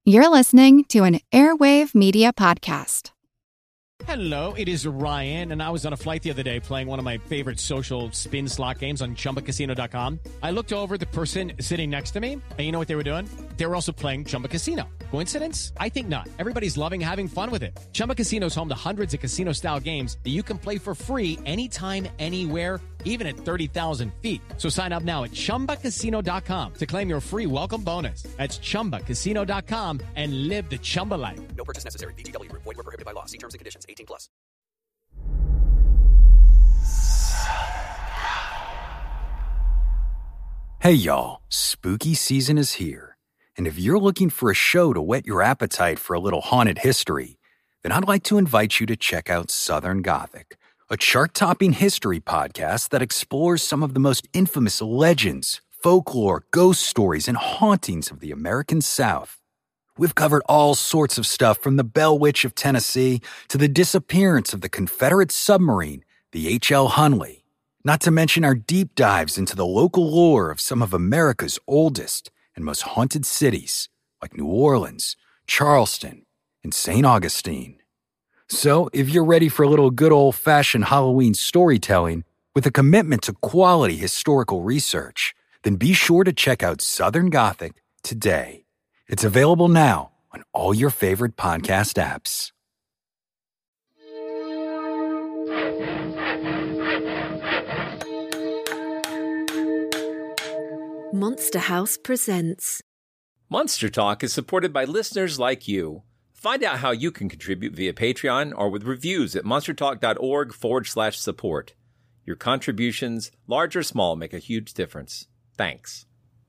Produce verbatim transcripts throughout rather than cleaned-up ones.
You're listening to an Airwave Media Podcast. Hello, it is Ryan, and I was on a flight the other day playing one of my favorite social spin slot games on Chumba Casino dot com. I looked over at the person sitting next to me, and you know what they were doing? They were also playing Chumba Casino. Coincidence? I think not. Everybody's loving having fun with it. Chumba Casino is home to hundreds of casino-style games that you can play for free anytime, anywhere, even at thirty thousand feet. So sign up now at Chumba Casino dot com to claim your free welcome bonus. That's Chumba Casino dot com and live the Chumba life. No purchase necessary. V G W. Void where prohibited by law. See terms and conditions. eighteen plus. Hey y'all, spooky season is here. And if you're looking for a show to whet your appetite for a little haunted history, then I'd like to invite you to check out Southern Gothic, a chart-topping history podcast that explores some of the most infamous legends, folklore, ghost stories, and hauntings of the American South. We've covered all sorts of stuff from the Bell Witch of Tennessee to the disappearance of the Confederate submarine, the H L Hunley, not to mention our deep dives into the local lore of some of America's oldest and most haunted cities, like New Orleans, Charleston, and Saint Augustine. So, if you're ready for a little good old-fashioned Halloween storytelling with a commitment to quality historical research, then be sure to check out Southern Gothic today. It's available now on all your favorite podcast apps. Monster House presents. Monster Talk is supported by listeners like you. Find out how you can contribute via Patreon or with reviews at monstertalk.org forward slash support. Your contributions, large or small, make a huge difference. Thanks.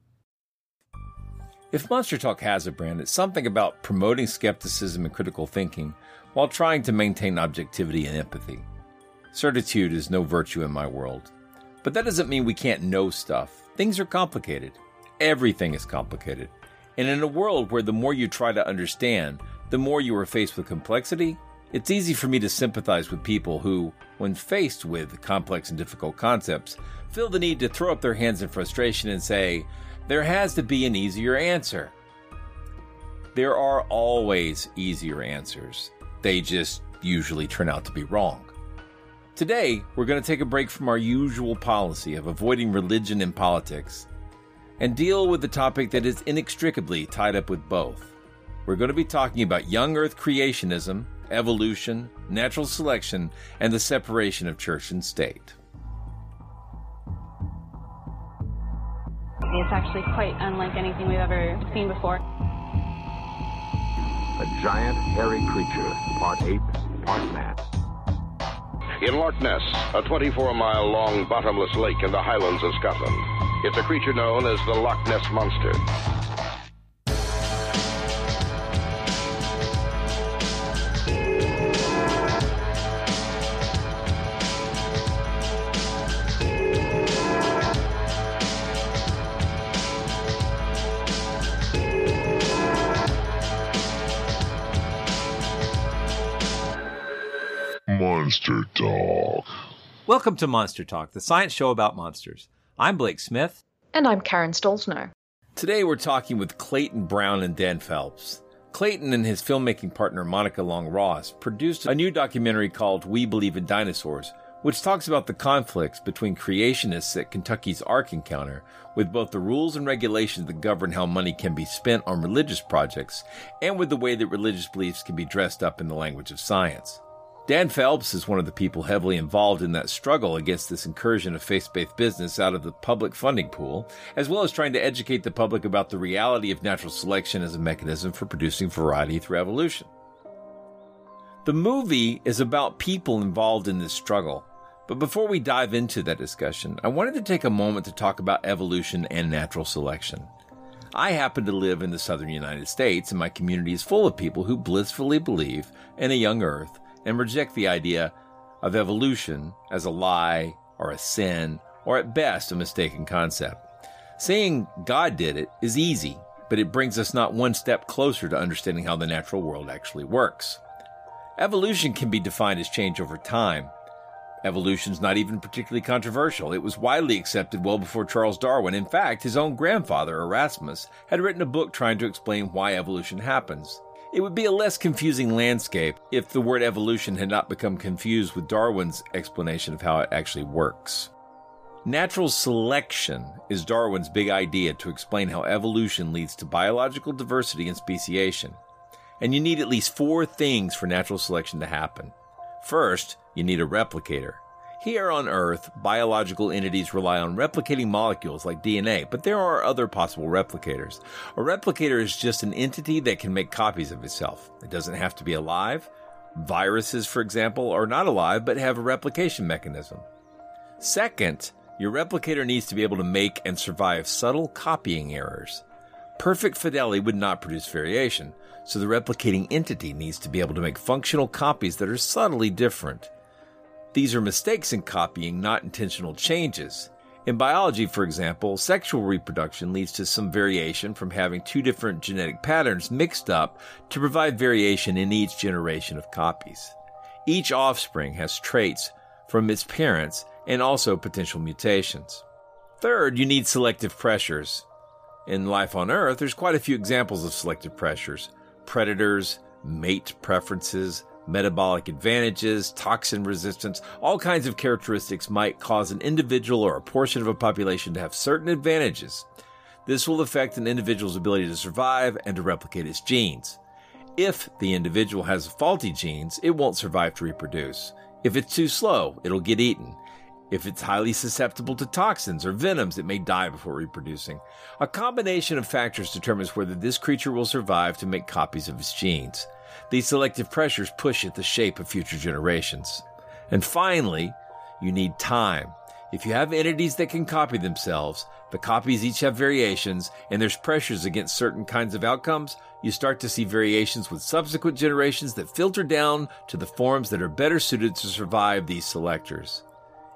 If Monster Talk has a brand, it's something about promoting skepticism and critical thinking while trying to maintain objectivity and empathy. Certitude is no virtue in my world. But that doesn't mean we can't know stuff. Things are complicated. Everything is complicated. And in a world where the more you try to understand, the more you are faced with complexity, it's easy for me to sympathize with people who, when faced with complex and difficult concepts, feel the need to throw up their hands in frustration and say, there has to be an easier answer. There are always easier answers. They just usually turn out to be wrong. Today, we're going to take a break from our usual policy of avoiding religion and politics and deal with the topic that is inextricably tied up with both. We're going to be talking about young Earth creationism, evolution, natural selection, and the separation of church and state. It's actually quite unlike anything we've ever seen before. A giant, hairy creature, part ape, part man. In Loch Ness, a twenty-four mile long bottomless lake in the Highlands of Scotland. It's a creature known as the Loch Ness Monster. Monster Talk. Welcome to Monster Talk, the science show about monsters. I'm Blake Smith. And I'm Karen Stolzno. Today we're talking with Clayton Brown and Dan Phelps. Clayton and his filmmaking partner Monica Long Ross produced a new documentary called We Believe in Dinosaurs, which talks about the conflicts between creationists at Kentucky's Ark Encounter with both the rules and regulations that govern how money can be spent on religious projects and with the way that religious beliefs can be dressed up in the language of science. Dan Phelps is one of the people heavily involved in that struggle against this incursion of faith-based business out of the public funding pool, as well as trying to educate the public about the reality of natural selection as a mechanism for producing variety through evolution. The movie is about people involved in this struggle, but before we dive into that discussion, I wanted to take a moment to talk about evolution and natural selection. I happen to live in the southern United States, and my community is full of people who blissfully believe in a young Earth and reject the idea of evolution as a lie or a sin or at best a mistaken concept. Saying God did it is easy, but it brings us not one step closer to understanding how the natural world actually works. Evolution can be defined as change over time, Evolution's not even particularly controversial. It was widely accepted well before Charles Darwin. In fact, his own grandfather, Erasmus, had written a book trying to explain why evolution happens. It would be a less confusing landscape if the word evolution had not become confused with Darwin's explanation of how it actually works. Natural selection is Darwin's big idea to explain how evolution leads to biological diversity and speciation. And you need at least four things for natural selection to happen. First, you need a replicator. Here on Earth, biological entities rely on replicating molecules like D N A, but there are other possible replicators. A replicator is just an entity that can make copies of itself. It doesn't have to be alive. Viruses, for example, are not alive but have a replication mechanism. Second, your replicator needs to be able to make and survive subtle copying errors. Perfect fidelity would not produce variation, so the replicating entity needs to be able to make functional copies that are subtly different. These are mistakes in copying, not intentional changes. In biology, for example, sexual reproduction leads to some variation from having two different genetic patterns mixed up to provide variation in each generation of copies. Each offspring has traits from its parents and also potential mutations. Third, you need selective pressures. In life on Earth, there's quite a few examples of selective pressures. Predators, mate preferences, metabolic advantages, toxin resistance, all kinds of characteristics might cause an individual or a portion of a population to have certain advantages. This will affect an individual's ability to survive and to replicate its genes. If the individual has faulty genes, it won't survive to reproduce. If it's too slow, it'll get eaten. If it's highly susceptible to toxins or venoms, it may die before reproducing. A combination of factors determines whether this creature will survive to make copies of its genes. These selective pressures push at the shape of future generations. And finally, you need time. If you have entities that can copy themselves, the copies each have variations, and there's pressures against certain kinds of outcomes, you start to see variations with subsequent generations that filter down to the forms that are better suited to survive these selectors.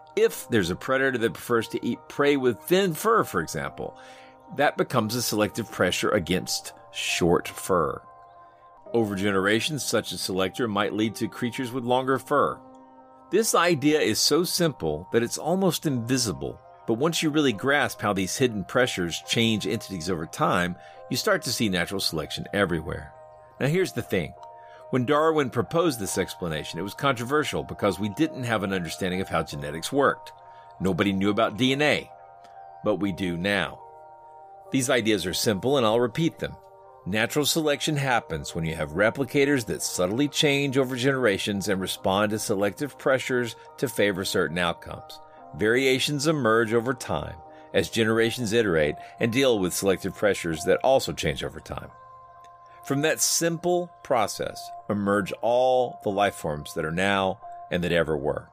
If there's a predator that prefers to eat prey with thin fur, for example, that becomes a selective pressure against short fur. Over generations, such a selector might lead to creatures with longer fur. This idea is so simple that it's almost invisible, but once you really grasp how these hidden pressures change entities over time, you start to see natural selection everywhere. Now here's the thing. When Darwin proposed this explanation, it was controversial because we didn't have an understanding of how genetics worked. Nobody knew about D N A, but we do now. These ideas are simple, and I'll repeat them. Natural selection happens when you have replicators that subtly change over generations and respond to selective pressures to favor certain outcomes. Variations emerge over time as generations iterate and deal with selective pressures that also change over time. From that simple process emerge all the life forms that are now and that ever were.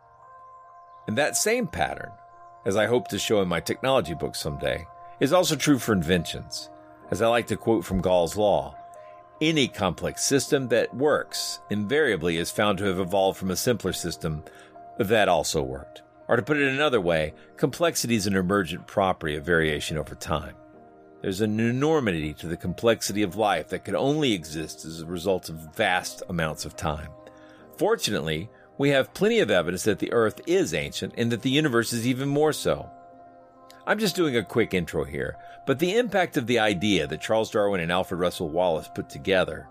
And that same pattern, as I hope to show in my technology book someday, is also true for inventions. As I like to quote from Gall's Law, any complex system that works invariably is found to have evolved from a simpler system that also worked. Or to put it another way, complexity is an emergent property of variation over time. There's an enormity to the complexity of life that could only exist as a result of vast amounts of time. Fortunately, we have plenty of evidence that the Earth is ancient and that the universe is even more so. I'm just doing a quick intro here, but the impact of the idea that Charles Darwin and Alfred Russel Wallace put together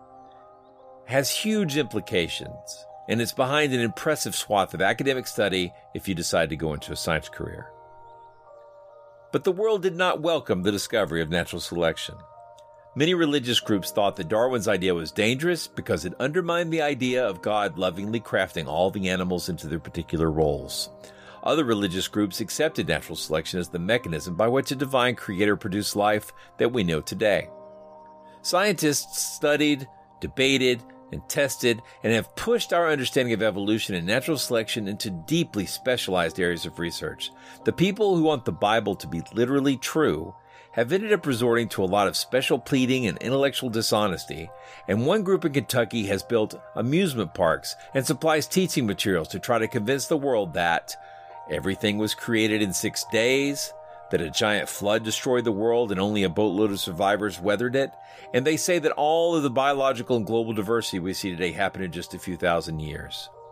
has huge implications, and it's behind an impressive swath of academic study if you decide to go into a science career. But the world did not welcome the discovery of natural selection. Many religious groups thought that Darwin's idea was dangerous because it undermined the idea of God lovingly crafting all the animals into their particular roles. Other religious groups accepted natural selection as the mechanism by which a divine creator produced life that we know today. Scientists studied, debated, and tested, and have pushed our understanding of evolution and natural selection into deeply specialized areas of research. The people who want the Bible to be literally true have ended up resorting to a lot of special pleading and intellectual dishonesty, and one group in Kentucky has built amusement parks and supplies teaching materials to try to convince the world that everything was created in six days, that a giant flood destroyed the world and only a boatload of survivors weathered it, and they say that all of the biological and global diversity we see today happened in just a few thousand years.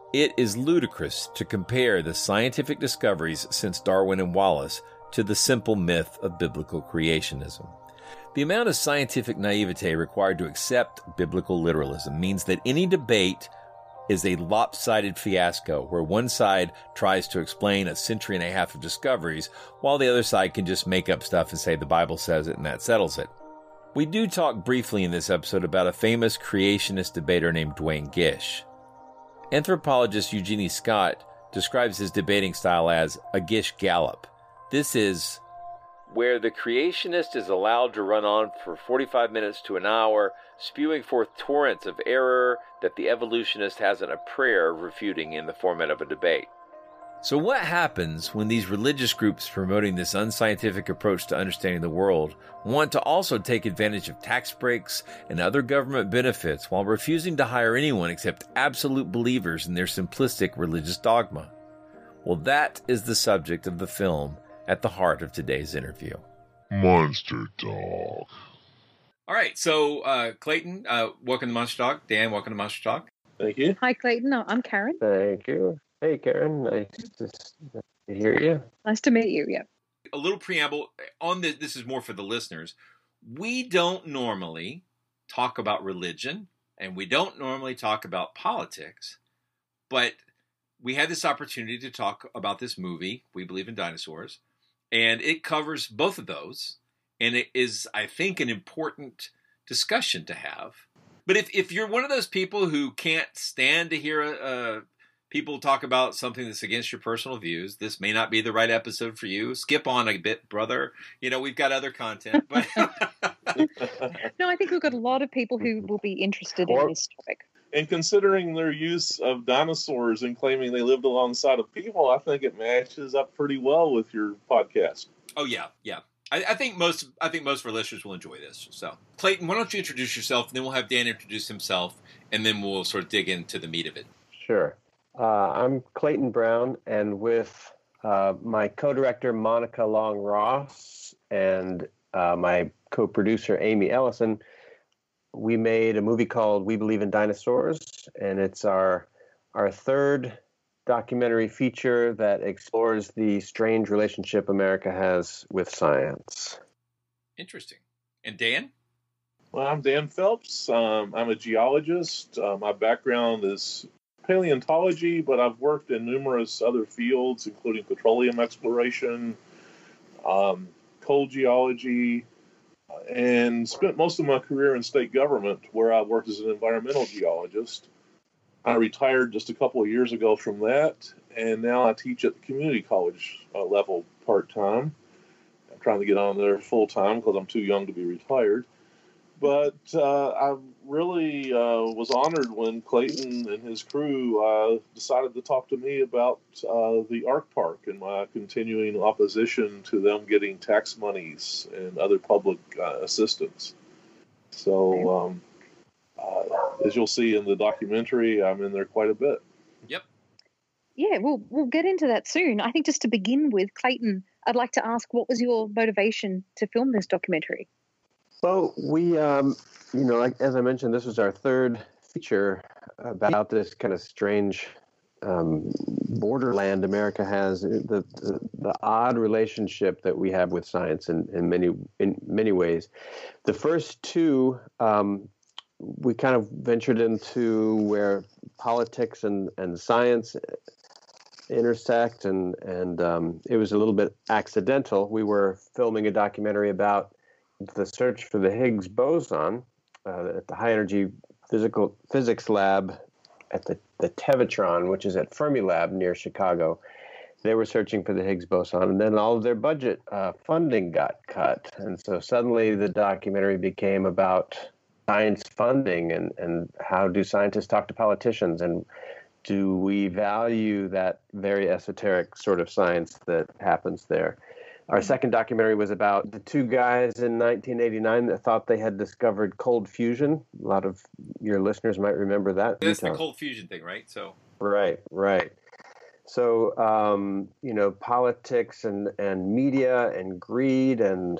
It is ludicrous to compare the scientific discoveries since Darwin and Wallace to the simple myth of biblical creationism. The amount of scientific naivete required to accept biblical literalism means that any debate is a lopsided fiasco where one side tries to explain a century and a half of discoveries while the other side can just make up stuff and say the Bible says it and that settles it. We do talk briefly in this episode about a famous creationist debater named Duane Gish. Anthropologist Eugenie Scott describes his debating style as a Gish Gallop. This is where the creationist is allowed to run on for forty-five minutes to an hour, spewing forth torrents of error that the evolutionist hasn't a prayer refuting in the format of a debate. So what happens when these religious groups promoting this unscientific approach to understanding the world want to also take advantage of tax breaks and other government benefits while refusing to hire anyone except absolute believers in their simplistic religious dogma? Well, that is the subject of the film at the heart of today's interview. Monster Dog. All right, so uh, Clayton, uh, welcome to Monster Dog. Dan, welcome to Monster Dog. Thank you. Hi, Clayton. I'm Karen. Thank you. Hey, Karen. Nice to hear you. Nice to meet you, yeah. A little preamble on this. This is more for the listeners. We don't normally talk about religion, and we don't normally talk about politics, but we had this opportunity to talk about this movie, We Believe in Dinosaurs, and it covers both of those, and it is, I think, an important discussion to have. But if, if you're one of those people who can't stand to hear uh, people talk about something that's against your personal views, this may not be the right episode for you. Skip on a bit, brother. You know, we've got other content. But no, I think we've got a lot of people who will be interested or, in this topic. And considering their use of dinosaurs and claiming they lived alongside of people, I think it matches up pretty well with your podcast. Oh, yeah, yeah. I, I think most I think most of our listeners will enjoy this. So, Clayton, why don't you introduce yourself, and then we'll have Dan introduce himself, and then we'll sort of dig into the meat of it. Sure. Uh, I'm Clayton Brown, and with uh, my co-director, Monica Long-Ross, and uh, my co-producer, Amy Ellison, we made a movie called We Believe in Dinosaurs, and it's our our third documentary feature that explores the strange relationship America has with science. Interesting. And Dan? Well, I'm Dan Phelps. Um, I'm a geologist. Uh, my background is paleontology, but I've worked in numerous other fields, including petroleum exploration, um, coal geology, and spent most of my career in state government, where I worked as an environmental geologist. I retired just a couple of years ago from that, and now I teach at the community college uh, level part-time. I'm trying to get on there full-time because I'm too young to be retired. But uh, I really uh, was honored when Clayton and his crew uh, decided to talk to me about uh, the Ark Park and my continuing opposition to them getting tax monies and other public uh, assistance. So, um, uh, as you'll see in the documentary, I'm in there quite a bit. Yep. Yeah, we'll we'll get into that soon. I think just to begin with, Clayton, I'd like to ask, what was your motivation to film this documentary? Well, we, um, you know, like as I mentioned, this was our third feature about this kind of strange um, borderland America has, the, the the odd relationship that we have with science in, in many in many ways. The first two, um, we kind of ventured into where politics and, and science intersect, and and um, it was a little bit accidental. We were filming a documentary about the search for the Higgs boson uh, at the High Energy Physical Physics Lab at the, the Tevatron, which is at Fermilab near Chicago. They were searching for the Higgs boson, and then all of their budget uh, funding got cut. And so suddenly the documentary became about science funding and, and how do scientists talk to politicians, and do we value that very esoteric sort of science that happens there. Our second documentary was about the two guys in nineteen eighty-nine that thought they had discovered cold fusion. A lot of your listeners might remember that. That's the cold fusion thing, right? So Right, right. So, um, you know, politics and, and media and greed and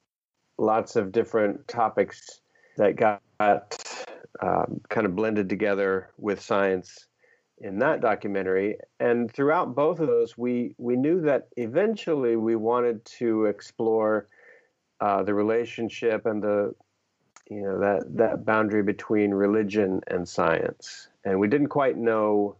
lots of different topics that got um, kind of blended together with science in that documentary. And throughout both of those, we we knew that eventually we wanted to explore uh, the relationship and the you know that that boundary between religion and science. And we didn't quite know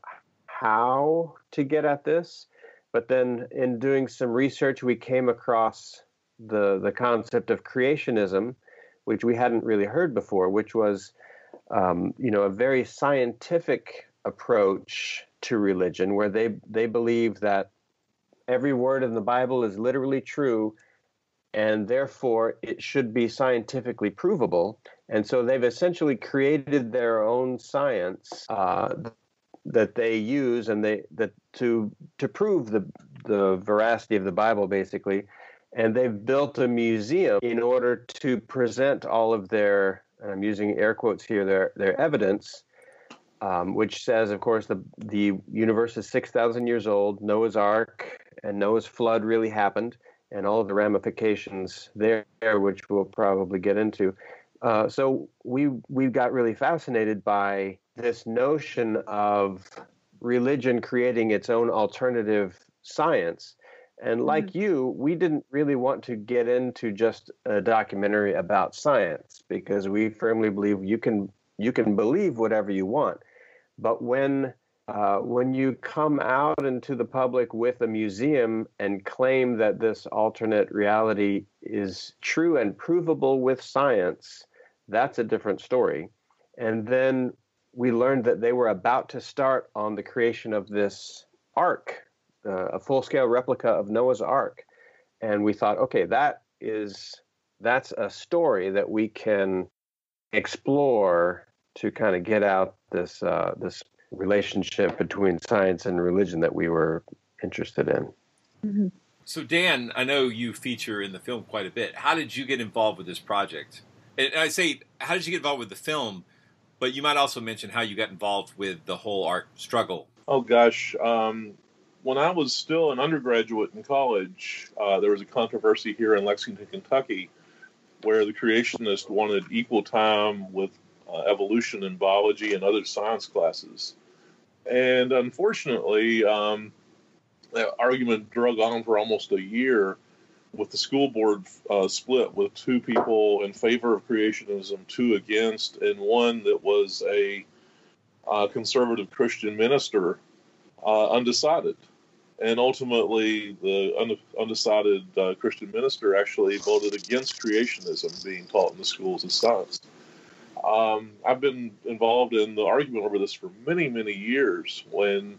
how to get at this, but then in doing some research, we came across the the concept of creationism, which we hadn't really heard before, which was um, you know a very scientific approach to religion, where they they believe that every word in the Bible is literally true, and therefore it should be scientifically provable. And so they've essentially created their own science uh, that they use, and they that to to prove the the veracity of the Bible, basically. And they've built a museum in order to present all of their, and I'm using air quotes here, their their evidence, um, which says, of course, the the universe is six thousand years old. Noah's Ark and Noah's flood really happened, and all of the ramifications there, which we'll probably get into. Uh, so we we got really fascinated by this notion of religion creating its own alternative science. And like mm-hmm. you, we didn't really want to get into just a documentary about science, because we firmly believe you can you can believe whatever you want. But when uh, when you come out into the public with a museum and claim that this alternate reality is true and provable with science, that's a different story. And then we learned that they were about to start on the creation of this ark, uh, a full-scale replica of Noah's Ark. And we thought, okay, that is that's a story that we can explore to kind of get out this uh, this relationship between science and religion that we were interested in. Mm-hmm. So, Dan, I know you feature in the film quite a bit. How did you get involved with this project? And I say, how did you get involved with the film? But you might also mention how you got involved with the whole art struggle. Oh, gosh. Um, when I was still an undergraduate in college, uh, there was a controversy here in Lexington, Kentucky, where the creationists wanted equal time with uh, evolution and biology and other science classes. And unfortunately, um, that argument drug on for almost a year, with the school board uh, split with two people in favor of creationism, two against, and one that was a uh, conservative Christian minister uh, undecided. And ultimately, the un- undecided uh, Christian minister actually voted against creationism being taught in the schools of science. Um, I've been involved in the argument over this for many, many years. When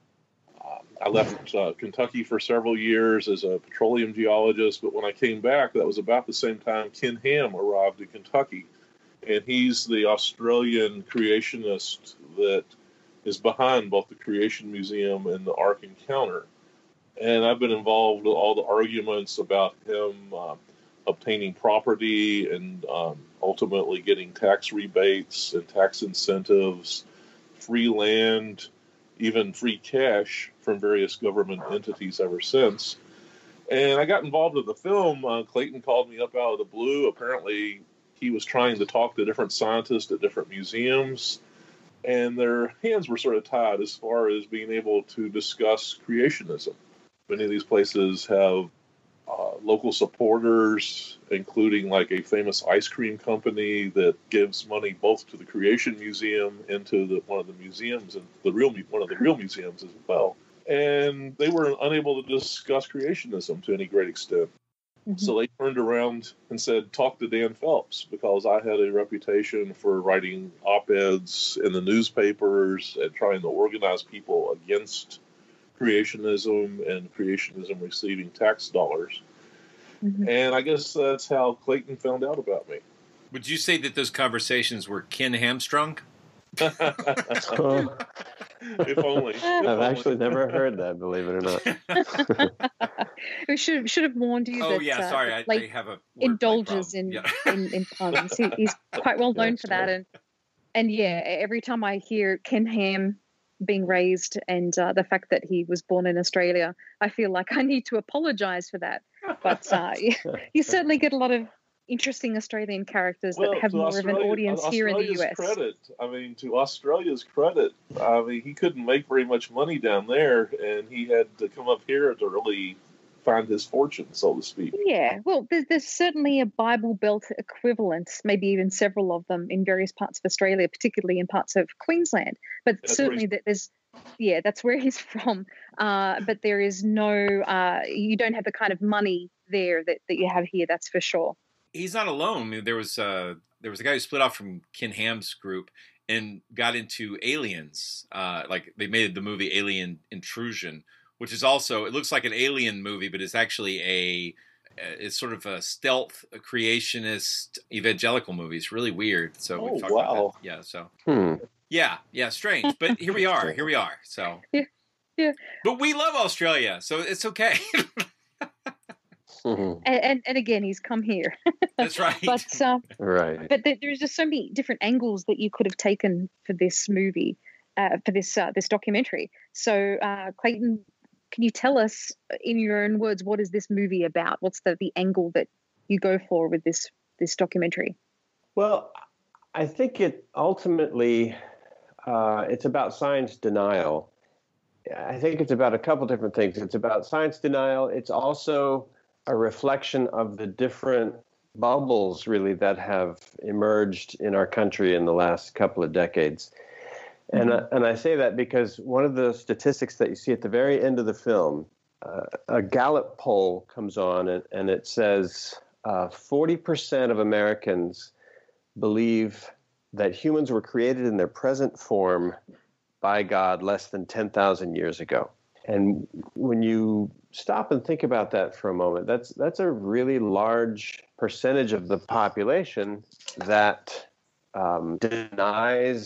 uh, I left uh, Kentucky for several years as a petroleum geologist, but when I came back, that was about the same time Ken Ham arrived in Kentucky. And he's the Australian creationist that is behind both the Creation Museum and the Ark Encounter. And I've been involved with all the arguments about him uh, obtaining property and um, ultimately getting tax rebates and tax incentives, free land, even free cash from various government entities ever since. And I got involved with the film. Uh, Clayton called me up out of the blue. Apparently, he was trying to talk to different scientists at different museums, and their hands were sort of tied as far as being able to discuss creationism. Many of these places have uh, local supporters, including like a famous ice cream company that gives money both to the Creation Museum and to the, one of the museums, and the real one of the real museums as well. And they were unable to discuss creationism to any great extent. Mm-hmm. So they turned around and said, talk to Dan Phelps, because I had a reputation for writing op-eds in the newspapers and trying to organize people against creationism and creationism receiving tax dollars. Mm-hmm. And I guess that's how Clayton found out about me. Would you say that those conversations were Ken Hamstrung? Oh. If only. If I've only. actually never heard that, believe it or not. We should should have warned you. Oh, that, yeah, uh, sorry. I, like, I have a indulges in, yeah. in in puns. He, he's quite well known Yes, for that. yes. And and yeah, every time I hear Ken Ham being raised and uh, the fact that he was born in Australia, I feel like I need to apologize for that. But uh, you certainly get a lot of interesting Australian characters well, that have more of an audience here in the U S. Credit, I mean, to Australia's credit, I mean, he couldn't make very much money down there, and he had to come up here to really find his fortune, so to speak. Yeah, well, there's, there's certainly a Bible Belt equivalent, maybe even several of them in various parts of Australia, particularly in parts of Queensland. But that's certainly that there's, yeah, that's where he's from. Uh, but there is no, uh, you don't have the kind of money there that, that you have here, that's for sure. He's not alone. I mean, there was uh, there was a guy who split off from Ken Ham's group and got into Aliens. Uh, like they made the movie Alien Intrusion, which is also, it looks like an alien movie, but it's actually a it's sort of a stealth a creationist evangelical movie. It's really weird. So oh we talked wow, about that. Yeah. So hmm. yeah, yeah, strange. But here we are. Here we are. So yeah, yeah. But we love Australia, so it's okay. And, and and again, he's come here. That's right. But uh, right. But there, there's just so many different angles that you could have taken for this movie, uh, for this uh, this documentary. So, uh, Clayton, can you tell us in your own words what is this movie about? What's the, the angle that you go for with this this documentary? Well, I think it ultimately uh, it's about science denial. I think it's about a couple different things. It's about science denial. It's also a reflection of the different bubbles, really, that have emerged in our country in the last couple of decades. And, mm-hmm. uh, and I say that because one of the statistics that you see at the very end of the film, uh, a Gallup poll comes on, and, and it says uh, forty percent of Americans believe that humans were created in their present form by God less than ten thousand years ago. And when you stop and think about that for a moment, that's that's a really large percentage of the population that um, denies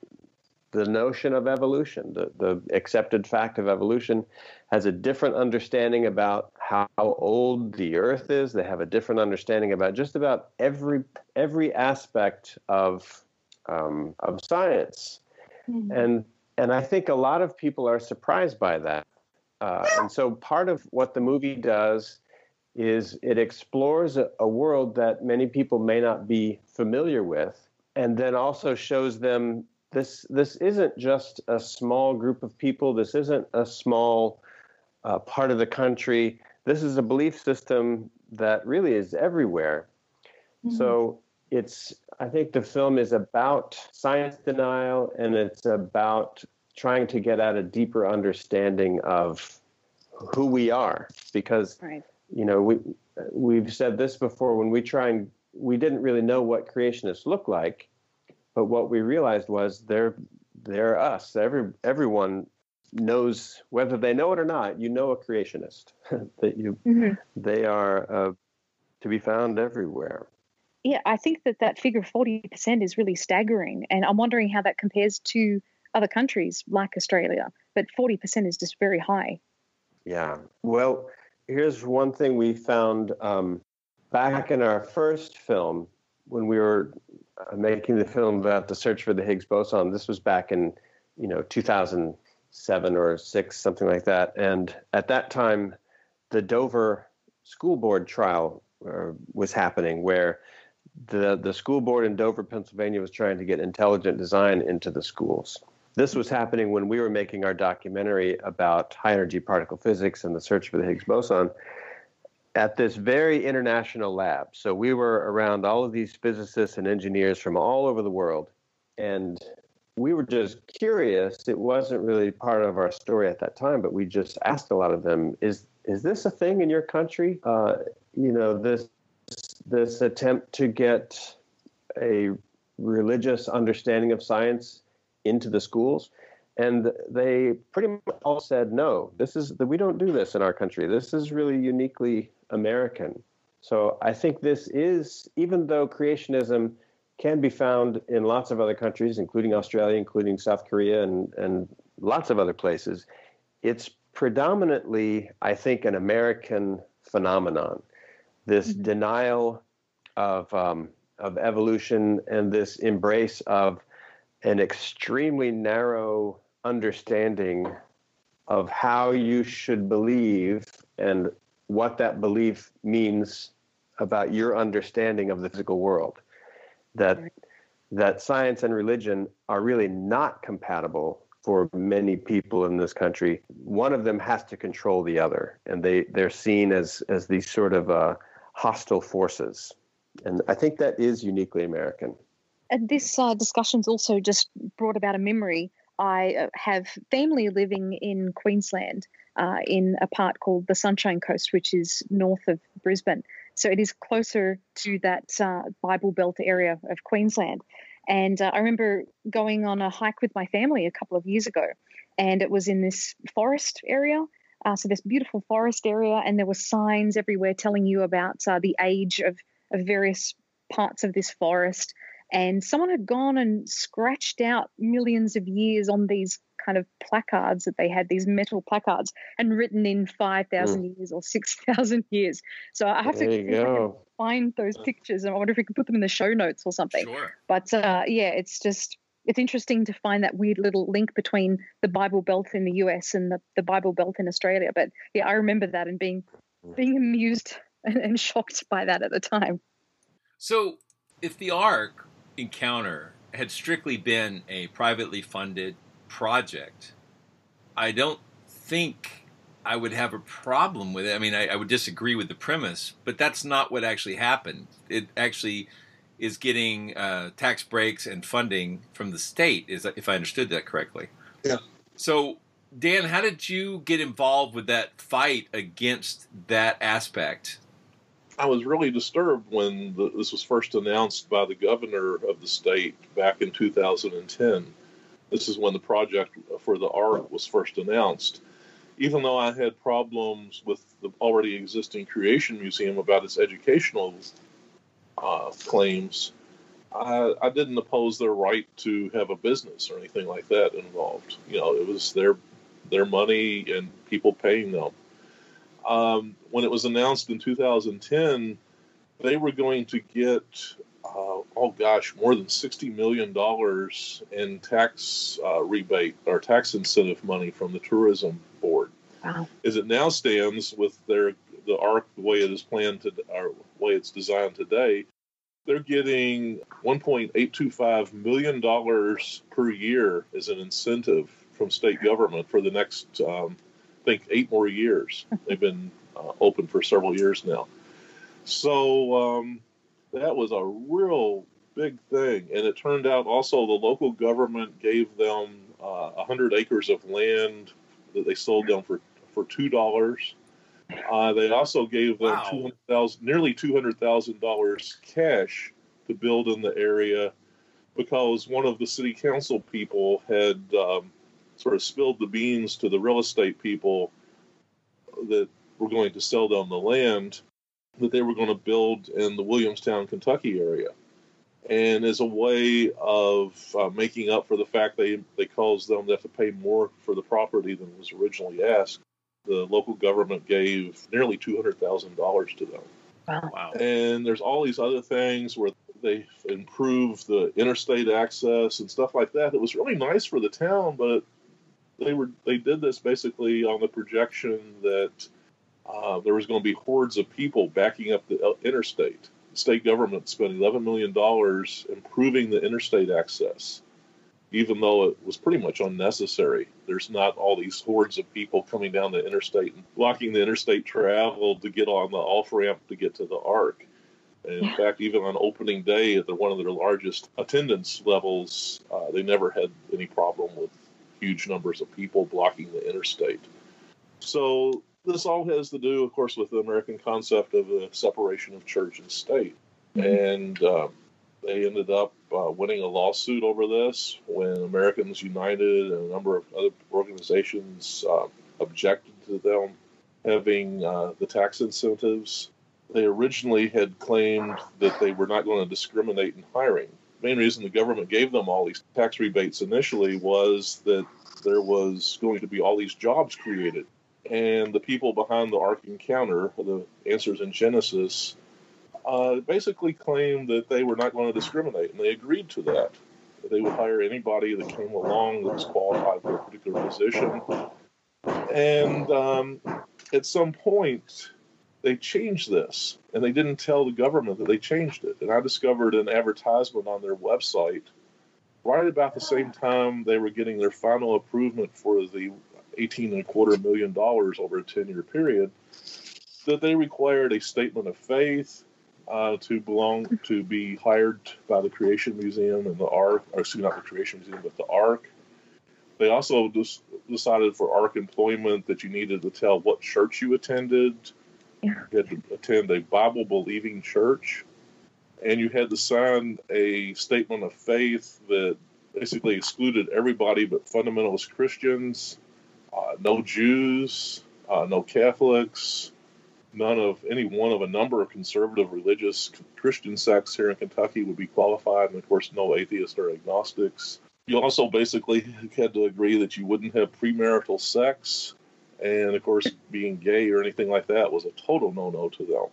the notion of evolution. The, the accepted fact of evolution has a different understanding about how old the Earth is. They have a different understanding about just about every every aspect of um, of science. Mm-hmm. And and I think a lot of people are surprised by that. Uh, and so part of what the movie does is it explores a, a world that many people may not be familiar with, and then also shows them this this isn't just a small group of people. This isn't a small uh, part of the country. This is a belief system that really is everywhere. Mm-hmm. So it's, I think the film is about science denial, and it's about trying to get at a deeper understanding of who we are, because right. you know we we've said this before. When we try and we didn't really know what creationists look like, but what we realized was they're they're us. Every everyone knows, whether they know it or not. You know a creationist that you mm-hmm. they are uh, to be found everywhere. Yeah, I think that that figure of forty percent is really staggering, and I'm wondering how that compares to other countries like Australia, but forty percent is just very high. Yeah. Well, here's one thing we found um, back in our first film when we were uh, making the film about the search for the Higgs boson. This was back in, you know, two thousand seven or six, something like that. And at that time, the Dover school board trial uh, was happening, where the the school board in Dover, Pennsylvania, was trying to get intelligent design into the schools. This was happening when we were making our documentary about high-energy particle physics and the search for the Higgs boson at this very international lab. So we were around all of these physicists and engineers from all over the world, and we were just curious. It wasn't really part of our story at that time, but we just asked a lot of them, is is this a thing in your country? Uh, you know, this this attempt to get a religious understanding of science into the schools, and they pretty much all said no. This is we don't do this in our country. This is really uniquely American. So I think this is, even though creationism can be found in lots of other countries, including Australia, including South Korea, and and lots of other places, it's predominantly, I think, an American phenomenon. This mm-hmm. denial of um, of evolution and this embrace of an extremely narrow understanding of how you should believe and what that belief means about your understanding of the physical world. That that science and religion are really not compatible for many people in this country. One of them has to control the other, and they, they're seen as, as these sort of uh, hostile forces. And I think that is uniquely American. And this uh, discussion's also just brought about a memory. I uh, have family living in Queensland uh, in a part called the Sunshine Coast, which is north of Brisbane. So it is closer to that uh, Bible Belt area of Queensland. And uh, I remember going on a hike with my family a couple of years ago, and it was in this forest area. Uh, so this beautiful forest area, and there were signs everywhere telling you about uh, the age of, of various parts of this forest. And someone had gone and scratched out millions of years on these kind of placards that they had, these metal placards, and written in five thousand mm. years or six thousand years. So I have there to you go. find those pictures, and I wonder if we could put them in the show notes or something. Sure. But uh, yeah, it's just, it's interesting to find that weird little link between the Bible Belt in the U S and the, the Bible Belt in Australia. But yeah, I remember that and being, being amused and, and shocked by that at the time. So if the Ark Encounter had strictly been a privately funded project, I don't think I would have a problem with it. I mean, I, I would disagree with the premise, but that's not what actually happened. It actually is getting uh, tax breaks and funding from the state, is if I understood that correctly. Yeah. So, Dan, how did you get involved with that fight against that aspect? I was really disturbed when the, this was first announced by the governor of the state back in two thousand ten. This is when the project for the Ark was first announced. Even though I had problems with the already existing Creation Museum about its educational uh, claims, I, I didn't oppose their right to have a business or anything like that involved. You know, it was their their money and people paying them. Um, when it was announced in two thousand ten, they were going to get, uh, oh gosh, more than sixty million dollars in tax uh, rebate or tax incentive money from the tourism board. Wow. As it now stands with their the Ark, the way it is planned to, or the way it's designed today, they're getting one point eight two five million dollars per year as an incentive from state government for the next um, I think eight more years. They've been uh, open for several years now. So um, that was a real big thing. And it turned out also the local government gave them uh, one hundred acres of land that they sold them for, for two dollars. Uh, they also gave them Wow. two hundred thousand dollars, nearly two hundred thousand dollars cash to build in the area because one of the city council people had um, sort of spilled the beans to the real estate people that were going to sell them the land that they were going to build in the Williamstown, Kentucky area. And as a way of uh, making up for the fact they, they caused them to have to pay more for the property than was originally asked, the local government gave nearly two hundred thousand dollars to them. Wow. Wow. And there's all these other things where they improved the interstate access and stuff like that. It was really nice for the town, but they were they did this basically on the projection that uh, there was going to be hordes of people backing up the interstate. The state government spent eleven million dollars improving the interstate access, even though it was pretty much unnecessary. There's not all these hordes of people coming down the interstate and blocking the interstate travel to get on the off-ramp to get to the Ark. And in yeah. fact, even on opening day, at the, one of their largest attendance levels, uh, they never had any problem with huge numbers of people blocking the interstate. So this all has to do, of course, with the American concept of the separation of church and state. Mm-hmm. And um, they ended up uh, winning a lawsuit over this when Americans United and a number of other organizations uh, objected to them having uh, the tax incentives. They originally had claimed that they were not going to discriminate in hiring. The main reason the government gave them all these tax rebates initially was that there was going to be all these jobs created. And the people behind the Ark Encounter, the Answers in Genesis, uh, basically claimed that they were not going to discriminate, and they agreed to that. That they would hire anybody that came along that was qualified for a particular position. And um, at some point, they changed this, and they didn't tell the government that they changed it. And I discovered an advertisement on their website right about the same time they were getting their final approval for the eighteen and a quarter million dollars over a ten-year period, that they required a statement of faith uh, to belong to be hired by the Creation Museum and the Ark, or excuse me, not the Creation Museum, but the Ark. They also just decided for Ark employment that you needed to tell what church you attended. Yeah. You had to attend a Bible-believing church, and you had to sign a statement of faith that basically excluded everybody but fundamentalist Christians, uh, no Jews, uh, no Catholics, none of any one of a number of conservative religious Christian sects here in Kentucky would be qualified, and of course no atheists or agnostics. You also basically had to agree that you wouldn't have premarital sex, and of course being gay or anything like that was a total no-no to them.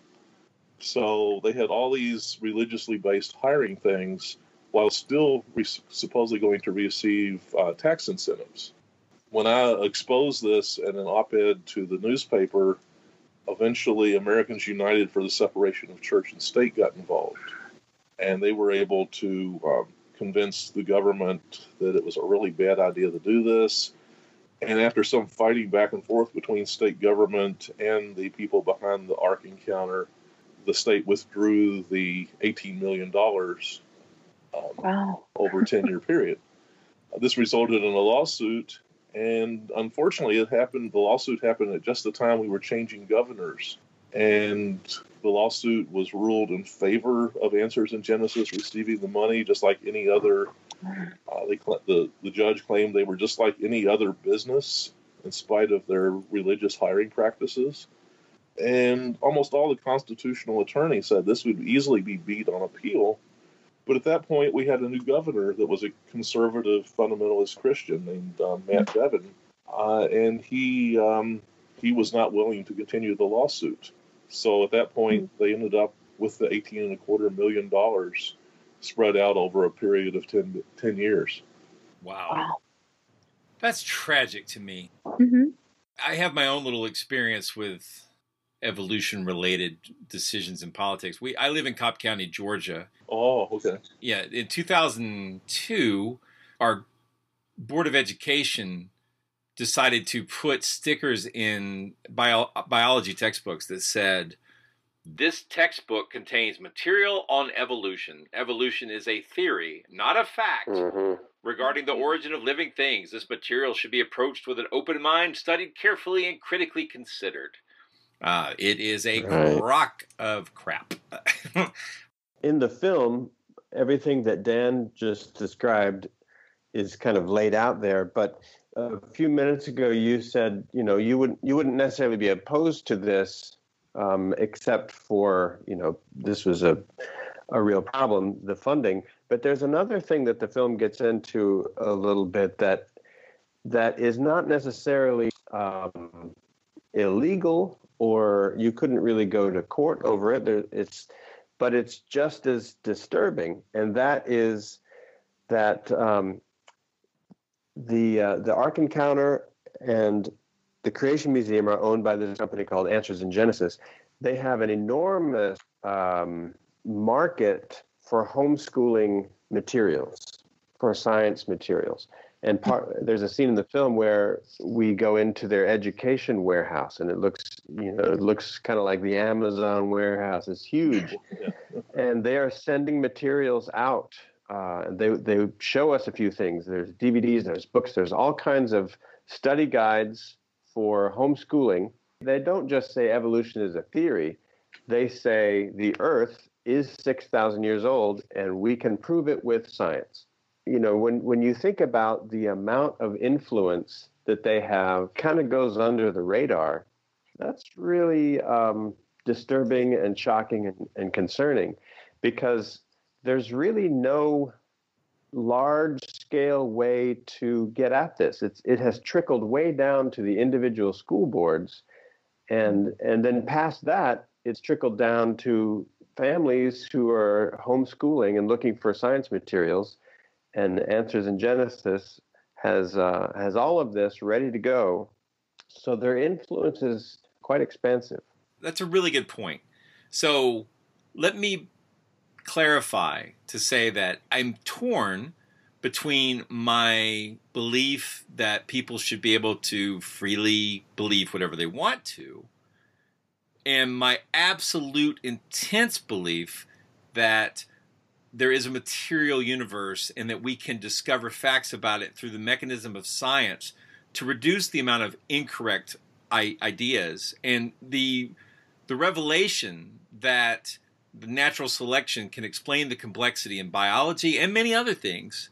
So they had all these religiously based hiring things while still re- supposedly going to receive uh, tax incentives. When I exposed this in an op-ed to the newspaper, eventually Americans United for the Separation of Church and State got involved. And they were able to um, convince the government that it was a really bad idea to do this. And after some fighting back and forth between state government and the people behind the Ark encounter, the state withdrew the eighteen million dollars um, wow. over a ten-year period. Uh, this resulted in a lawsuit, and unfortunately, it happened. The lawsuit happened at just the time we were changing governors, and the lawsuit was ruled in favor of Answers in Genesis receiving the money, just like any other. Uh, they, the the judge claimed they were just like any other business, in spite of their religious hiring practices. And almost all the constitutional attorneys said this would easily be beat on appeal. But at that point, we had a new governor that was a conservative fundamentalist Christian named um, Matt Bevin, uh, and he um, he was not willing to continue the lawsuit. So at that point, they ended up with the eighteen and a quarter million dollars spread out over a period of ten, ten years. Wow. wow. That's tragic to me. Mm-hmm. I have my own little experience with evolution-related decisions in politics. We I live in Cobb County, Georgia. Oh, okay. Yeah, in two thousand two, our Board of Education decided to put stickers in bio, biology textbooks that said, "This textbook contains material on evolution. Evolution is a theory, not a fact, mm-hmm. regarding the origin of living things. This material should be approached with an open mind, studied carefully, and critically considered." Uh, it is a right. crock of crap. In the film, everything that Dan just described is kind of laid out there. But a few minutes ago, you said, you know, you wouldn't you wouldn't necessarily be opposed to this, um, except for, you know, this was a a real problem, the funding. But there's another thing that the film gets into a little bit that that is not necessarily um, illegal, or you couldn't really go to court over it. There, it's, but it's just as disturbing, and that is that um, the uh, the Ark Encounter and the Creation Museum are owned by this company called Answers in Genesis. They have an enormous um, market for homeschooling materials, for science materials. And part, there's a scene in the film where we go into their education warehouse, and it looks, you know, it looks kind of like the Amazon warehouse. It's huge, and they are sending materials out. Uh, they they show us a few things. There's D V Ds, there's books, there's all kinds of study guides for homeschooling. They don't just say evolution is a theory. They say the Earth is six thousand years old, and we can prove it with science. You know, when, when you think about the amount of influence that they have, kind of goes under the radar, that's really um, disturbing and shocking and, and concerning, because there's really no large-scale way to get at this. It's, it has trickled way down to the individual school boards, and and then past that, it's trickled down to families who are homeschooling and looking for science materials. And Answers in Genesis has uh, has all of this ready to go, so their influence is quite expansive. that's a really good point. So let me clarify to say that I'm torn between my belief that people should be able to freely believe whatever they want to and my absolute intense belief that there is a material universe and that we can discover facts about it through the mechanism of science to reduce the amount of incorrect I- ideas. And the the revelation that the natural selection can explain the complexity in biology and many other things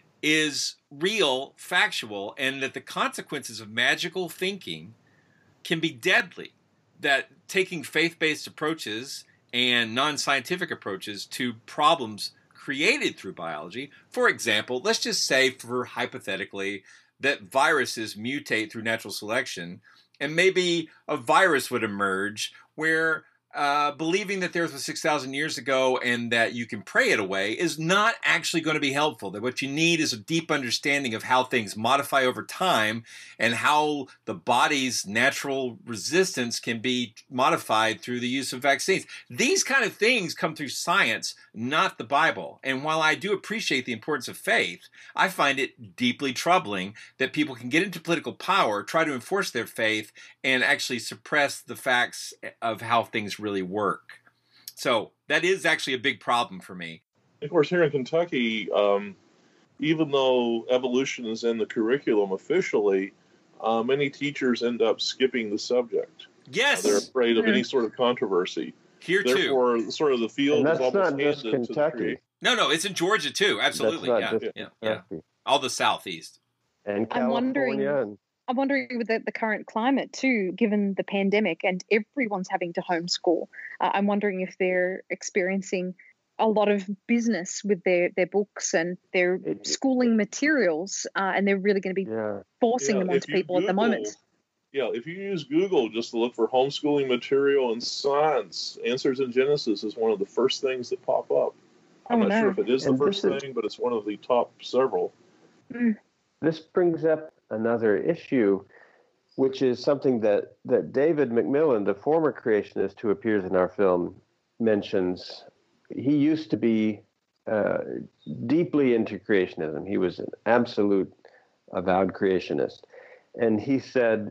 is real, factual, and that the consequences of magical thinking can be deadly. That taking faith-based approaches and non-scientific approaches to problems created through biology, for example, let's just say, for hypothetically, that viruses mutate through natural selection, and maybe a virus would emerge where uh, believing that the Earth was six thousand years ago and that you can pray it away is not actually going to be helpful. That what you need is a deep understanding of how things modify over time and how the body's natural resistance can be modified through the use of vaccines. These kind of things come through science, not the Bible. And while I do appreciate the importance of faith, I find it deeply troubling that people can get into political power, try to enforce their faith, and actually suppress the facts of how things really work. So that is actually a big problem for me. Of course, here in Kentucky, um, even though evolution is in the curriculum officially, uh, many teachers end up skipping the subject. Yes! Uh, they're afraid of Mm-hmm. any sort of controversy. Here Therefore, too. sort of the field And is that's almost not just handed to the Kentucky. tree. No, no, it's in Georgia too. Absolutely. That's Yeah. not just yeah. Yeah. Kentucky. All the southeast. And I'm wondering- California. And, I'm wondering with the, the current climate too, given the pandemic and everyone's having to homeschool, uh, I'm wondering if they're experiencing a lot of business with their, their books and their schooling materials, uh, and they're really going to be yeah. forcing Yeah, them if onto you people at the Google- moment. Yeah, if you use Google just to look for homeschooling material and science, Answers in Genesis is one of the first things that pop up. I'm Oh, not no. sure if it is the And first this is- thing, but it's one of the top several. Mm. This brings up another issue, which is something that, that David McMillan, the former creationist who appears in our film, mentions. He used to be uh, deeply into creationism. He was an absolute avowed creationist. And he said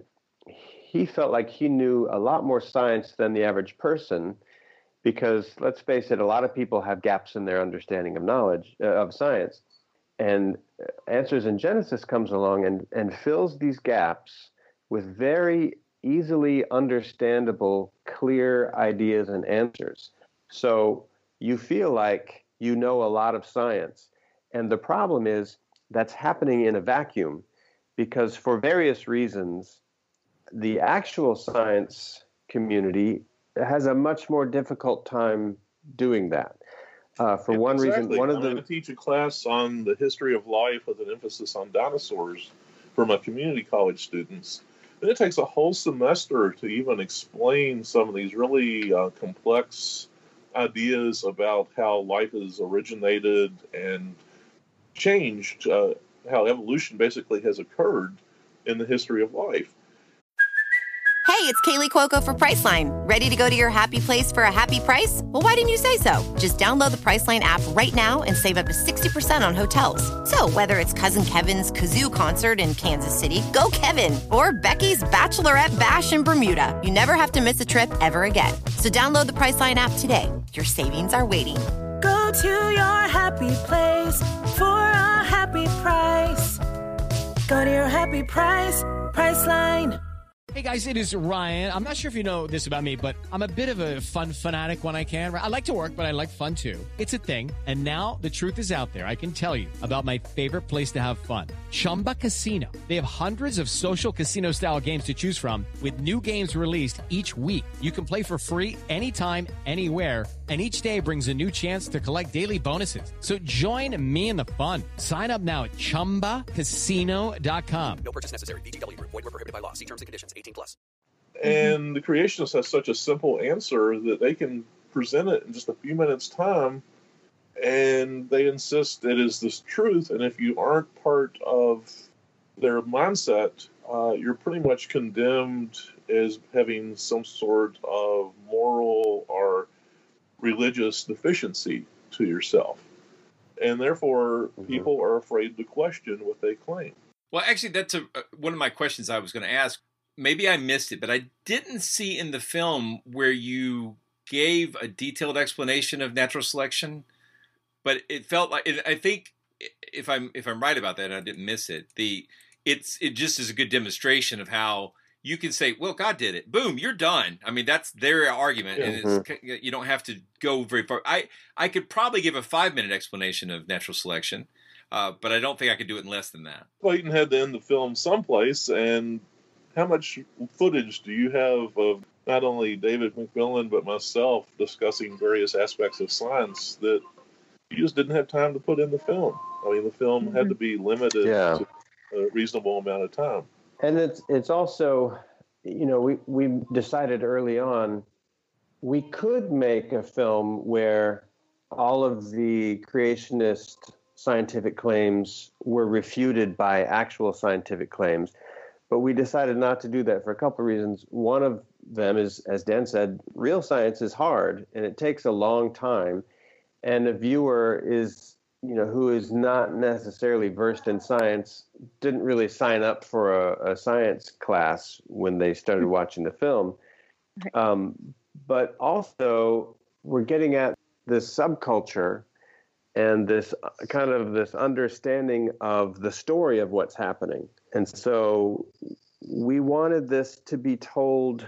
he felt like he knew a lot more science than the average person because, let's face it, a lot of people have gaps in their understanding of knowledge, uh, of science. And Answers in Genesis comes along and, and fills these gaps with very easily understandable, clear ideas and answers. So you feel like you know a lot of science. And the problem is that's happening in a vacuum because for various reasons, the actual science community has a much more difficult time doing that. Uh, for Yeah, one exactly. reason, one of I'm the going to teach a class on the history of life with an emphasis on dinosaurs for my community college students. And it takes a whole semester to even explain some of these really uh, complex ideas about how life has originated and changed, uh, how evolution basically has occurred in the history of life. Hey, it's Kaylee Cuoco for Priceline. Ready to go to your happy place for a happy price? Well, why didn't you say so? Just download the Priceline app right now and save up to sixty percent on hotels. So whether it's Cousin Kevin's Kazoo Concert in Kansas City, go Kevin, or Becky's Bachelorette Bash in Bermuda, you never have to miss a trip ever again. So download the Priceline app today. Your savings are waiting. Go to your happy place for a happy price. Go to your happy price, Priceline. Hey guys, it is Ryan. I'm not sure if you know this about me, but I'm a bit of a fun fanatic when I can. I like to work, but I like fun too. It's a thing. And now the truth is out there. I can tell you about my favorite place to have fun. Chumba Casino. They have hundreds of social casino style games to choose from with new games released each week. You can play for free anytime, anywhere. And each day brings a new chance to collect daily bonuses. So join me in the fun. Sign up now at chumba casino dot com. No purchase necessary. V G W. Void where prohibited by law. See terms and conditions. eighteen plus. And the creationist has such a simple answer that they can present it in just a few minutes' time, and they insist it is this truth. And if you aren't part of their mindset, uh, you're pretty much condemned as having some sort of moral or religious deficiency to yourself. And therefore, mm-hmm. people are afraid to question what they claim. Well, actually, that's a, uh, one of my questions I was going to ask. Maybe I missed it, but I didn't see in the film where you gave a detailed explanation of natural selection. But it felt like it, I think if I'm if I'm right about that, and I didn't miss it, the it's it just is a good demonstration of how you can say, "Well, God did it. Boom, you're done." I mean, that's their argument, mm-hmm. and it's, you don't have to go very far. I I could probably give a five minute explanation of natural selection. Uh, but I don't think I could do it in less than that. Clayton had to end the film someplace, and how much footage do you have of not only David McMillan but myself discussing various aspects of science that you just didn't have time to put in the film? I mean, the film mm-hmm. had to be limited yeah. to a reasonable amount of time. And it's it's also, you know, we, we decided early on we could make a film where all of the creationist scientific claims were refuted by actual scientific claims. But we decided not to do that for a couple of reasons. One of them is, as Dan said, real science is hard and it takes a long time. And a viewer is, you know, who is not necessarily versed in science, didn't really sign up for a, a science class when they started watching the film. Um, but also, we're getting at this subculture and this kind of this understanding of the story of what's happening. And so we wanted this to be told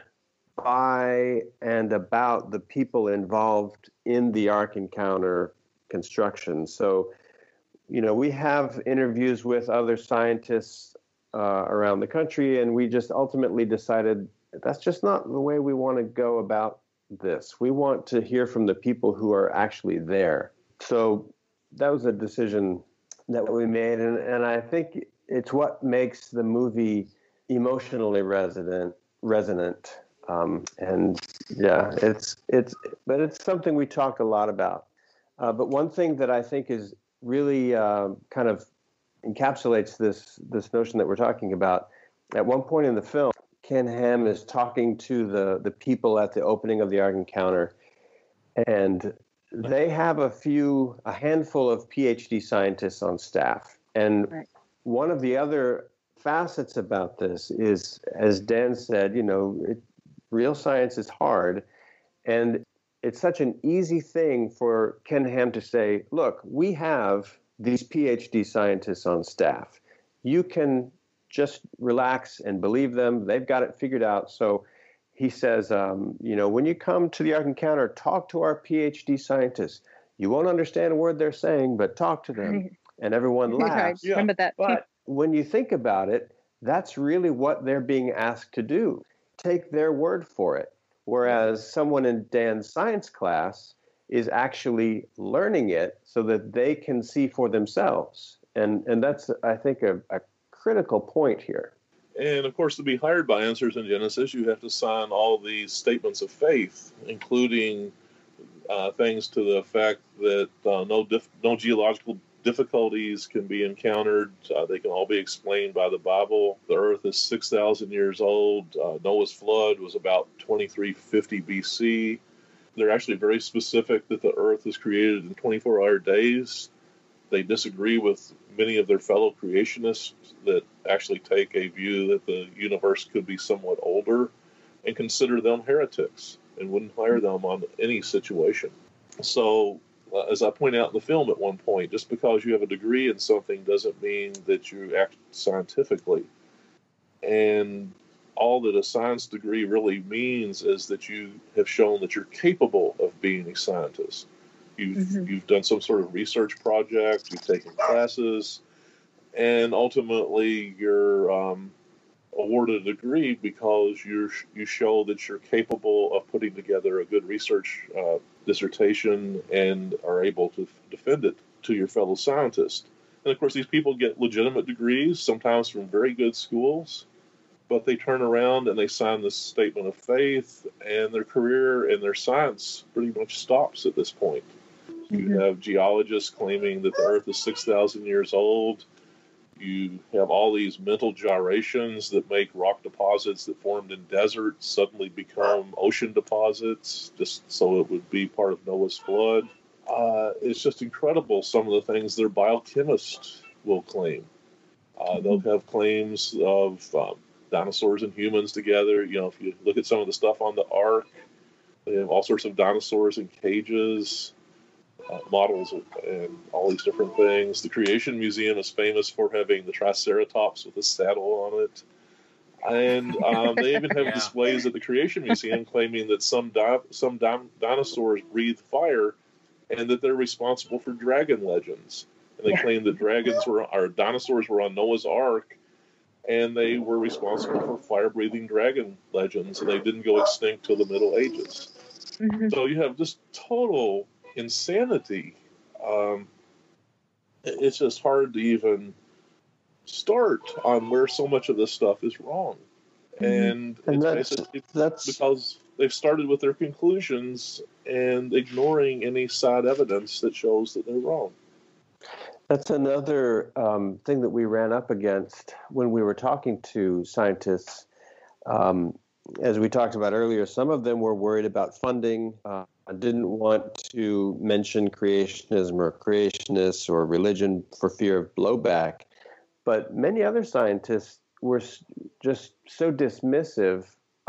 by and about the people involved in the Ark Encounter construction. So, you know, we have interviews with other scientists uh, around the country, and we just ultimately decided that's just not the way we want to go about this. We want to hear from the people who are actually there. So that was a decision that we made, and, and I think it's what makes the movie emotionally resonant. Resonant, um, and yeah, it's it's, but it's something we talk a lot about. Uh, but one thing that I think is really uh, kind of encapsulates this this notion that we're talking about. At one point in the film, Ken Ham is talking to the the people at the opening of the Ark Encounter, and they have a few, a handful of PhD scientists on staff. And right. one of the other facets about this is, as Dan said, you know, it, real science is hard. And it's such an easy thing for Ken Ham to say, look, we have these PhD scientists on staff. You can just relax and believe them. They've got it figured out. So he says, um, you know, when you come to the Ark Encounter, talk to our PhD scientists. You won't understand a word they're saying, but talk to them. And everyone laughs. I remember that. But when you think about it, that's really what they're being asked to do. Take their word for it. Whereas someone in Dan's science class is actually learning it so that they can see for themselves. And and that's, I think, a, a critical point here. And, of course, to be hired by Answers in Genesis, you have to sign all these statements of faith, including uh, things to the effect that uh, no dif- no geological difficulties can be encountered. Uh, they can all be explained by the Bible. The earth is six thousand years old. Uh, Noah's flood was about twenty-three fifty B C. They're actually very specific that the earth was created in twenty-four hour days. They disagree with many of their fellow creationists that actually take a view that the universe could be somewhat older and consider them heretics and wouldn't hire them on any situation. So, uh, as I point out in the film at one point, just because you have a degree in something doesn't mean that you act scientifically. And all that a science degree really means is that you have shown that you're capable of being a scientist. You've, mm-hmm. you've done some sort of research project, you've taken classes, and ultimately you're um, awarded a degree because you you show that you're capable of putting together a good research uh, dissertation and are able to defend it to your fellow scientists. And of course, these people get legitimate degrees, sometimes from very good schools, but they turn around and they sign this statement of faith, and their career and their science pretty much stops at this point. You have geologists claiming that the earth is six thousand years old. You have all these mental gyrations that make rock deposits that formed in deserts suddenly become ocean deposits, just so it would be part of Noah's flood. Uh, it's just incredible some of the things their biochemists will claim. Uh, they'll have claims of um, dinosaurs and humans together. You know, if you look at some of the stuff on the Ark, they have all sorts of dinosaurs in cages, uh, models, and all these different things. The Creation Museum is famous for having the Triceratops with a saddle on it. And um, they even have yeah. displays at the Creation Museum claiming that some di- some di- dinosaurs breathe fire and that they're responsible for dragon legends. And they yeah. claim that dragons were, or dinosaurs were on Noah's Ark, and they were responsible for fire-breathing dragon legends, and they didn't go extinct till the Middle Ages. Mm-hmm. So you have just total insanity. Um, it's just hard to even start on where so much of this stuff is wrong. Mm-hmm. And, and it's that's, basically that's... because they've started with their conclusions and ignoring any side evidence that shows that they're wrong. That's another um, thing that we ran up against when we were talking to scientists. Um, as we talked about earlier, some of them were worried about funding, uh, didn't want to mention creationism or creationists or religion for fear of blowback. But many other scientists were just so dismissive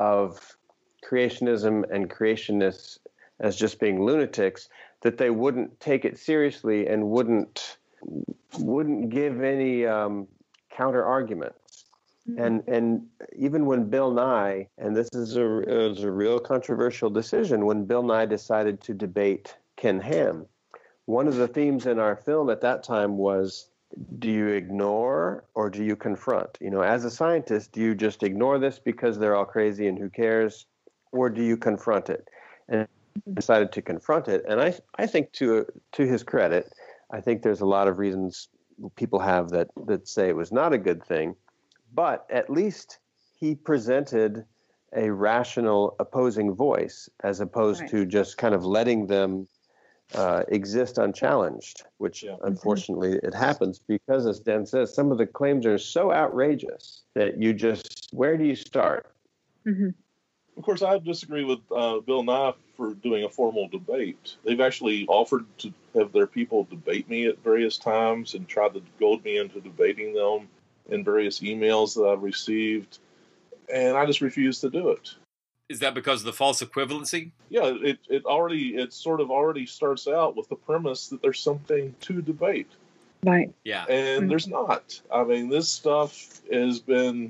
of creationism and creationists as just being lunatics that they wouldn't take it seriously and wouldn't wouldn't give any um, counter arguments. Mm-hmm. And and even when Bill Nye, and this is a, is a real controversial decision, when Bill Nye decided to debate Ken Ham, one of the themes in our film at that time was, do you ignore or do you confront? You know, as a scientist, do you just ignore this because they're all crazy and who cares? Or do you confront it? And he decided to confront it. And I I think to to his credit, I think there's a lot of reasons people have that, that say it was not a good thing, but at least he presented a rational opposing voice as opposed right. to just kind of letting them uh, exist unchallenged, which yeah. unfortunately mm-hmm. it happens because, as Dan says, some of the claims are so outrageous that you just, where do you start? Mm-hmm. Of course, I disagree with uh, Bill Nye for doing a formal debate. They've actually offered to have their people debate me at various times and tried to goad me into debating them in various emails that I've received, and I just refuse to do it. Is that because of the false equivalency? Yeah, it it already it sort of already starts out with the premise that there's something to debate. Right. Yeah. And mm-hmm. there's not. I mean, this stuff has been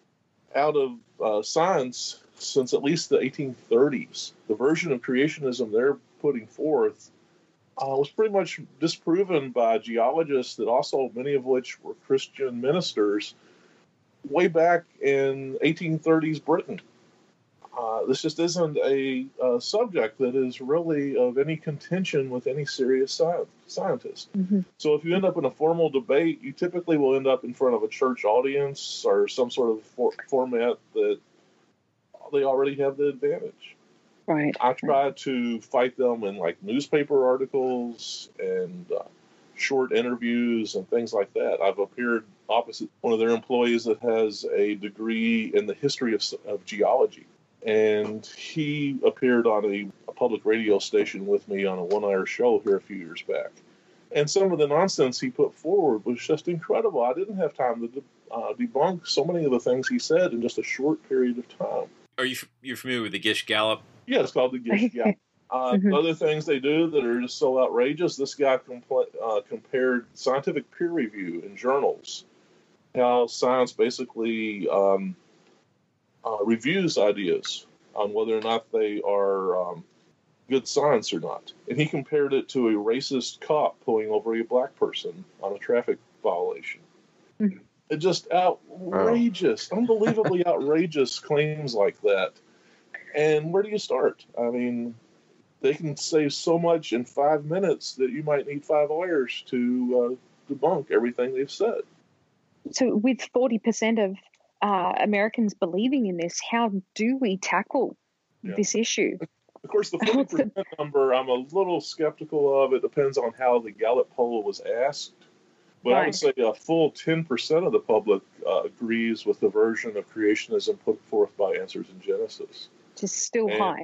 out of uh, science since at least the eighteen thirties. The version of creationism they're putting forth uh, was pretty much disproven by geologists that also, many of which were Christian ministers, way back in eighteen thirties Britain. Uh, this just isn't a, a subject that is really of any contention with any serious sci- scientist. Mm-hmm. So if you end up in a formal debate, you typically will end up in front of a church audience or some sort of for- format that they already have the advantage. Right. I try to fight them in like newspaper articles and uh, short interviews and things like that. I've appeared opposite one of their employees that has a degree in the history of, of geology. And he appeared on a, a public radio station with me on a one-hour show here a few years back. And some of the nonsense he put forward was just incredible. I didn't have time to de- uh, debunk so many of the things he said in just a short period of time. Are you you're familiar with the Gish Gallop? Yeah, it's called the Gish Gallop. Uh, mm-hmm. Other things they do that are just so outrageous. This guy compl- uh, compared scientific peer review in journals, how science basically um, uh, reviews ideas on whether or not they are um, good science or not. And he compared it to a racist cop pulling over a black person on a traffic violation. Mm-hmm. It just outrageous, oh. unbelievably outrageous claims like that. And where do you start? I mean, they can say so much in five minutes that you might need five hours to uh, debunk everything they've said. So with forty percent of uh, Americans believing in this, how do we tackle yeah. this issue? Of course, the forty percent number, I'm a little skeptical of. It depends on how the Gallup poll was asked. But right. I would say a full ten percent of the public uh, agrees with the version of creationism put forth by Answers in Genesis. Just still and high.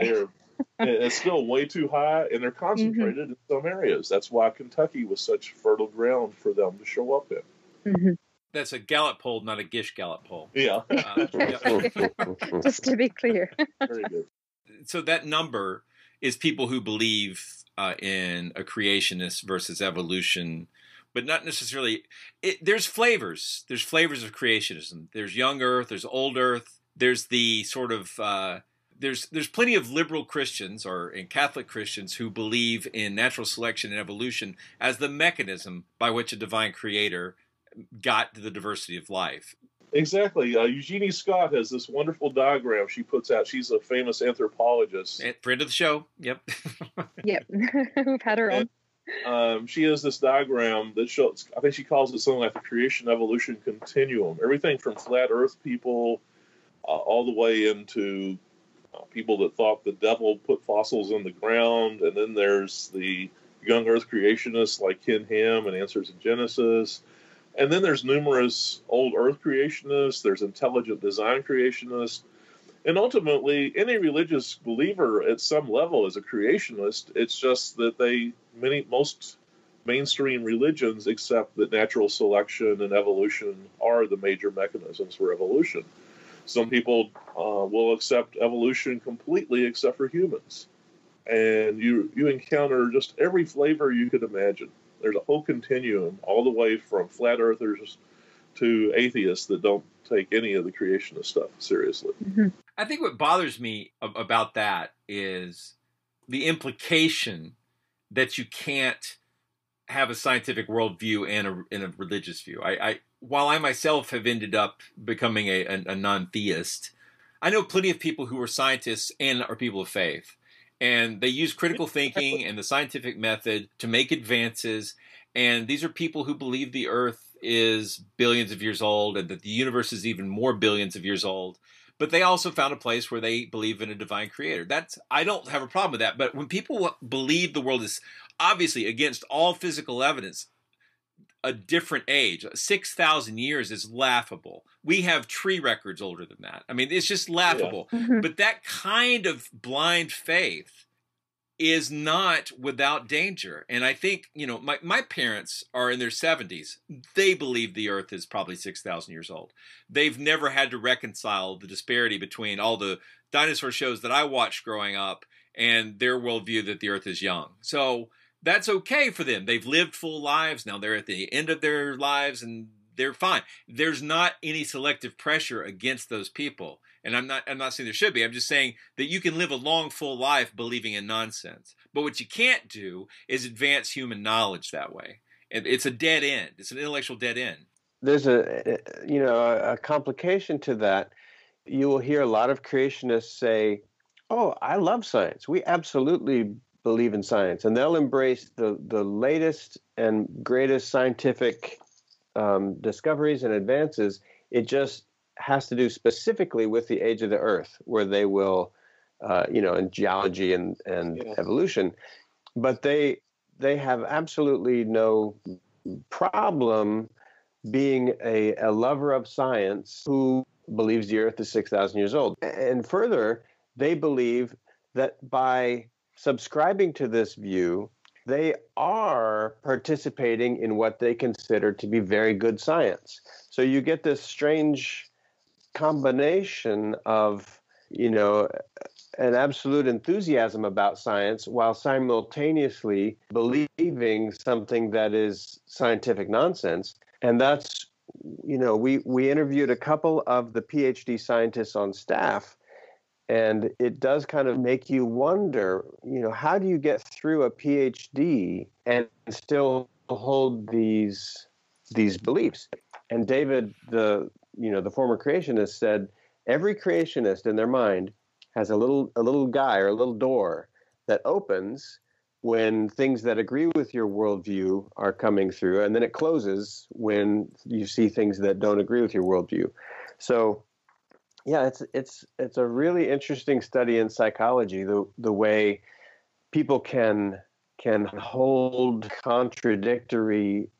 It's still way too high, and they're concentrated mm-hmm. in some areas. That's why Kentucky was such fertile ground for them to show up in. Mm-hmm. That's a Gallup poll, not a Gish Gallup poll. Yeah. Uh, yeah. Just to be clear. Very good. So that number is people who believe uh, in a creationist versus evolution, but not necessarily. It, there's flavors. There's flavors of creationism. There's young Earth. There's old Earth. There's the sort of uh, there's there's plenty of liberal Christians or and Catholic Christians who believe in natural selection and evolution as the mechanism by which a divine creator got to the diversity of life. Exactly. Uh, Eugenie Scott has this wonderful diagram she puts out. She's a famous anthropologist. And friend of the show. Yep. Yep. We've had her on. And, um, she has this diagram that shows, I think she calls it something like the creation evolution continuum. Everything from flat earth people uh, all the way into uh, people that thought the devil put fossils in the ground. And then there's the young earth creationists like Ken Ham and Answers in Genesis. And then there's numerous old earth creationists, there's intelligent design creationists, and ultimately any religious believer at some level is a creationist. It's just that they, many, most mainstream religions accept that natural selection and evolution are the major mechanisms for evolution. Some people uh, will accept evolution completely except for humans. And you, you encounter just every flavor you could imagine. There's a whole continuum all the way from flat earthers to atheists that don't take any of the creationist stuff seriously. Mm-hmm. I think what bothers me about that is the implication that you can't have a scientific worldview and a, and a religious view. I, I, while I myself have ended up becoming a, a, a non-theist, I know plenty of people who are scientists and are people of faith. And they use critical thinking and the scientific method to make advances. And these are people who believe the Earth is billions of years old and that the universe is even more billions of years old. But they also found a place where they believe in a divine creator. That's I don't have a problem with that. But when people believe the world is obviously against all physical evidence, a different age, six thousand years is laughable. We have tree records older than that. I mean, it's just laughable. Yeah. Mm-hmm. But that kind of blind faith is not without danger. And I think, you know, my, my parents are in their seventies. They believe the Earth is probably six thousand years old. They've never had to reconcile the disparity between all the dinosaur shows that I watched growing up and their worldview that the Earth is young. So that's okay for them. They've lived full lives. Now they're at the end of their lives and they're fine. There's not any selective pressure against those people. And I'm not I'm not saying there should be. I'm just saying that you can live a long, full life believing in nonsense. But what you can't do is advance human knowledge that way. And it's a dead end. It's an intellectual dead end. There's a, you know, a, a complication to that. You will hear a lot of creationists say, oh, I love science. We absolutely believe in science, and they'll embrace the, the latest and greatest scientific um, discoveries and advances. It just has to do specifically with the age of the Earth, where they will, uh, you know, in geology and, and yeah. evolution. But they they have absolutely no problem being a, a lover of science who believes the Earth is six thousand years old. And further, they believe that by subscribing to this view, they are participating in what they consider to be very good science. So you get this strange combination of, you know, an absolute enthusiasm about science while simultaneously believing something that is scientific nonsense. And that's, you know, we, we interviewed a couple of the PhD scientists on staff. And it does kind of make you wonder, you know, how do you get through a PhD and still hold these these beliefs? And David, the you know the former creationist, said every creationist in their mind has a little a little guy or a little door that opens when things that agree with your worldview are coming through, and then it closes when you see things that don't agree with your worldview. So. Yeah, it's it's it's a really interesting study in psychology, the the way people can can hold contradictory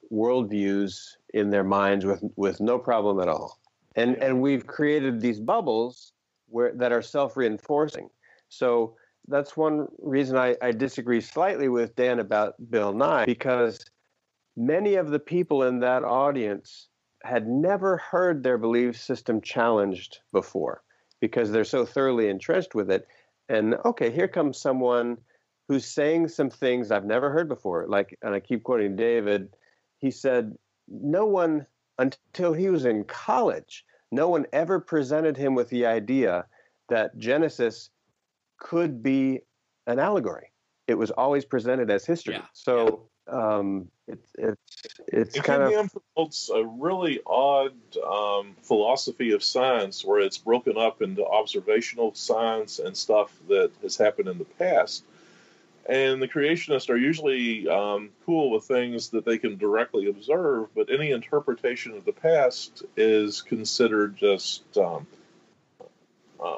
worldviews in their minds with, with no problem at all. And and we've created these bubbles where that are self-reinforcing. So that's one reason I, I disagree slightly with Dan about Bill Nye, because many of the people in that audience had never heard their belief system challenged before because they're so thoroughly entrenched with it. And okay, here comes someone who's saying some things I've never heard before. Like, and I keep quoting David, he said, no one, until he was in college, no one ever presented him with the idea that Genesis could be an allegory. It was always presented as history. Yeah. So um, it's it's it's kind of Ken Ham promotes a really odd um, philosophy of science where it's broken up into observational science and stuff that has happened in the past. And the creationists are usually um, cool with things that they can directly observe, but any interpretation of the past is considered just um, um,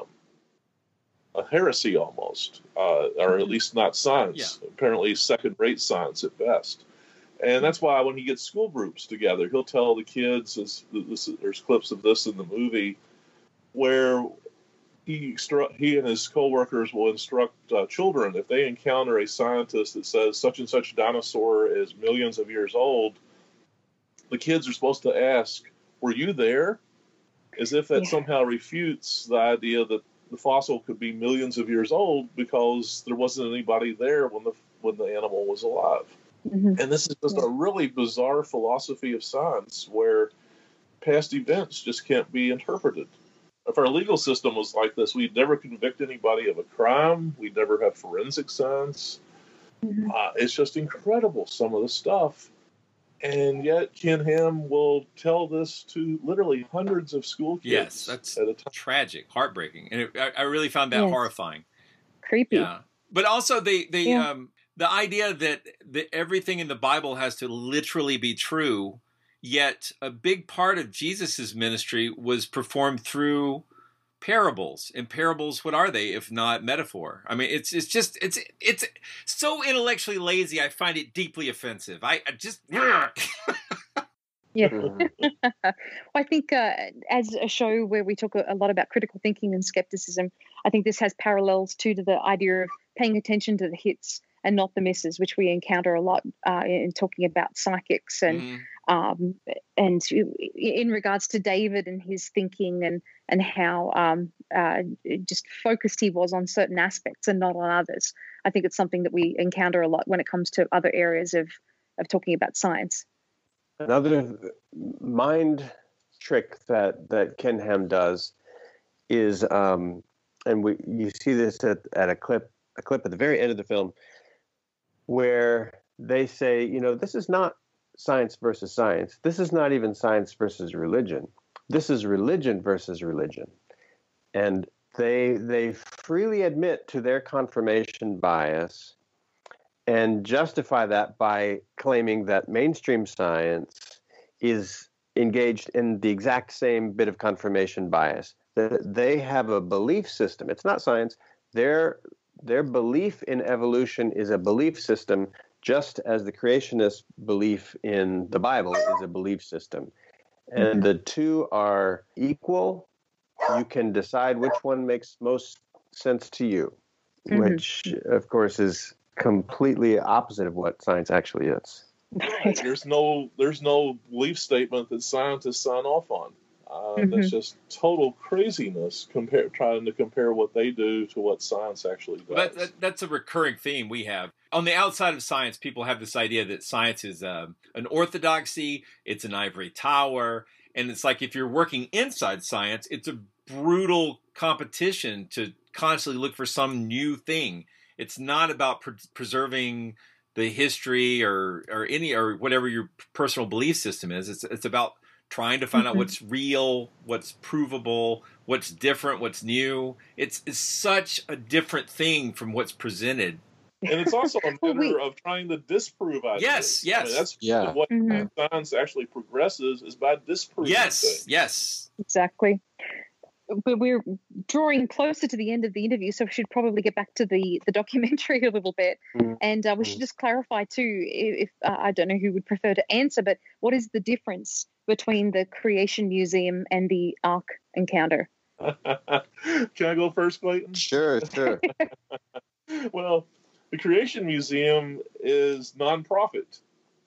a heresy almost, uh, or at least not science. Yeah. Apparently second-rate science at best. And that's why when he gets school groups together, he'll tell the kids, this, this, there's clips of this in the movie, where he, he and his co-workers will instruct uh, children, if they encounter a scientist that says such and such dinosaur is millions of years old, the kids are supposed to ask, were you there? As if that yeah. somehow refutes the idea that the fossil could be millions of years old because there wasn't anybody there when the when the animal was alive. Mm-hmm. And this is just yeah. a really bizarre philosophy of science where past events just can't be interpreted. If our legal system was like this, we'd never convict anybody of a crime. We'd never have forensic science. Mm-hmm. Uh, it's just incredible, some of the stuff. And yet Ken Ham will tell this to literally hundreds of school kids. Yes, that's at a time. Tragic, heartbreaking. And it, I, I really found that yes. horrifying. Creepy. Yeah. But also the, the, yeah. um, the idea that, that everything in the Bible has to literally be true, yet a big part of Jesus's ministry was performed through parables. And parables, what are they if not metaphor? I mean, it's it's just it's it's so intellectually lazy. I find it deeply offensive. I, I just yeah. well, I think uh, as a show where we talk a lot about critical thinking and skepticism, I think this has parallels too to the idea of paying attention to the hits and not the misses, which we encounter a lot uh, in talking about psychics and mm. um, and in regards to David and his thinking and and how um, uh, just focused he was on certain aspects and not on others. I think it's something that we encounter a lot when it comes to other areas of of talking about science. Another mind trick that that Ken Ham does is, um, and we you see this at, at a clip a clip at the very end of the film, where they say, you know, this is not science versus science. This is not even science versus religion. This is religion versus religion. And they they freely admit to their confirmation bias and justify that by claiming that mainstream science is engaged in the exact same bit of confirmation bias. That they have a belief system. It's not science. Their Their belief in evolution is a belief system, just as the creationist belief in the Bible is a belief system. And mm-hmm. the two are equal. You can decide which one makes most sense to you, mm-hmm. which, of course, is completely opposite of what science actually is. There's no, there's no belief statement that scientists sign off on. Uh, mm-hmm. That's just total craziness. Compare trying to compare what they do to what science actually does. That, that, that's a recurring theme we have on the outside of science. People have this idea that science is uh, an orthodoxy, it's an ivory tower, and it's like if you're working inside science, it's a brutal competition to constantly look for some new thing. It's not about pre- preserving the history or or any or whatever your personal belief system is. It's it's about trying to find mm-hmm. out what's real, what's provable, what's different, what's new. It's, it's such a different thing from what's presented. And it's also a matter of trying to disprove ideas. Yes, yes. I mean, that's yeah. what mm-hmm. science actually progresses is by disproving Yes, things. yes. Exactly. but we're drawing closer to the end of the interview, so we should probably get back to the, the documentary a little bit. Mm-hmm. And uh, we should just clarify, too, if, if uh, I don't know who would prefer to answer, but what is the difference between the Creation Museum and the Ark Encounter? Can I go first, Clayton? Sure, sure. Well, the Creation Museum is nonprofit.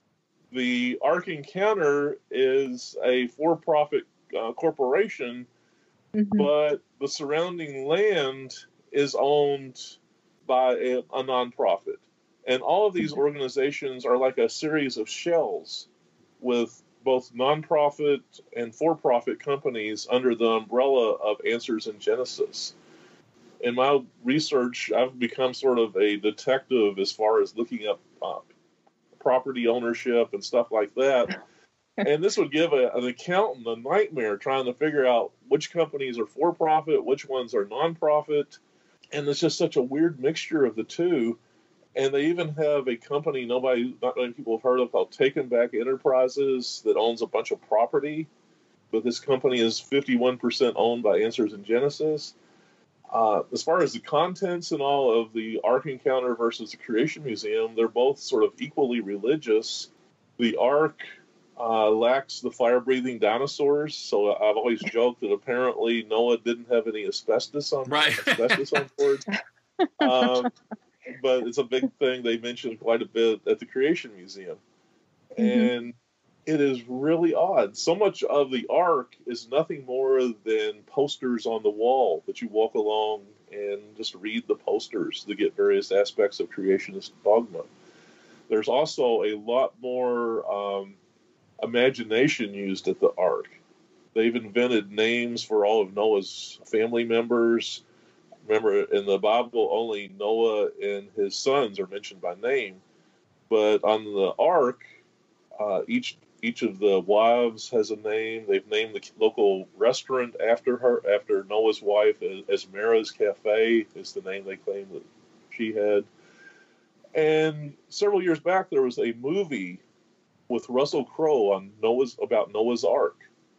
The Ark Encounter is a for-profit uh, corporation, mm-hmm. but the surrounding land is owned by a, a nonprofit. And all of these organizations are like a series of shells with both nonprofit and for-profit companies under the umbrella of Answers in Genesis. In my research, I've become sort of a detective as far as looking up uh, property ownership and stuff like that. And this would give a, an accountant a nightmare trying to figure out which companies are for-profit, which ones are non-profit. And it's just such a weird mixture of the two. And they even have a company nobody, not many people have heard of, called Taken Back Enterprises, that owns a bunch of property. But this company is fifty-one percent owned by Answers in Genesis. Uh, as far as the contents and all of the Ark Encounter versus the Creation Museum, they're both sort of equally religious. The Ark uh, lacks the fire-breathing dinosaurs, so I've always joked that apparently Noah didn't have any asbestos on right. asbestos on board. Um, but it's a big thing they mentioned quite a bit at the Creation Museum. Mm-hmm. And it is really odd. So much of the Ark is nothing more than posters on the wall that you walk along and just read the posters to get various aspects of creationist dogma. There's also a lot more um, imagination used at the Ark. They've invented names for all of Noah's family members. Remember, in the Bible, only Noah and his sons are mentioned by name. But on the Ark, uh, each Each of the wives has a name. They've named the local restaurant after her, after Noah's wife. Esmera's Cafe is the name they claim that she had. And several years back, there was a movie with Russell Crowe on Noah's about Noah's Ark.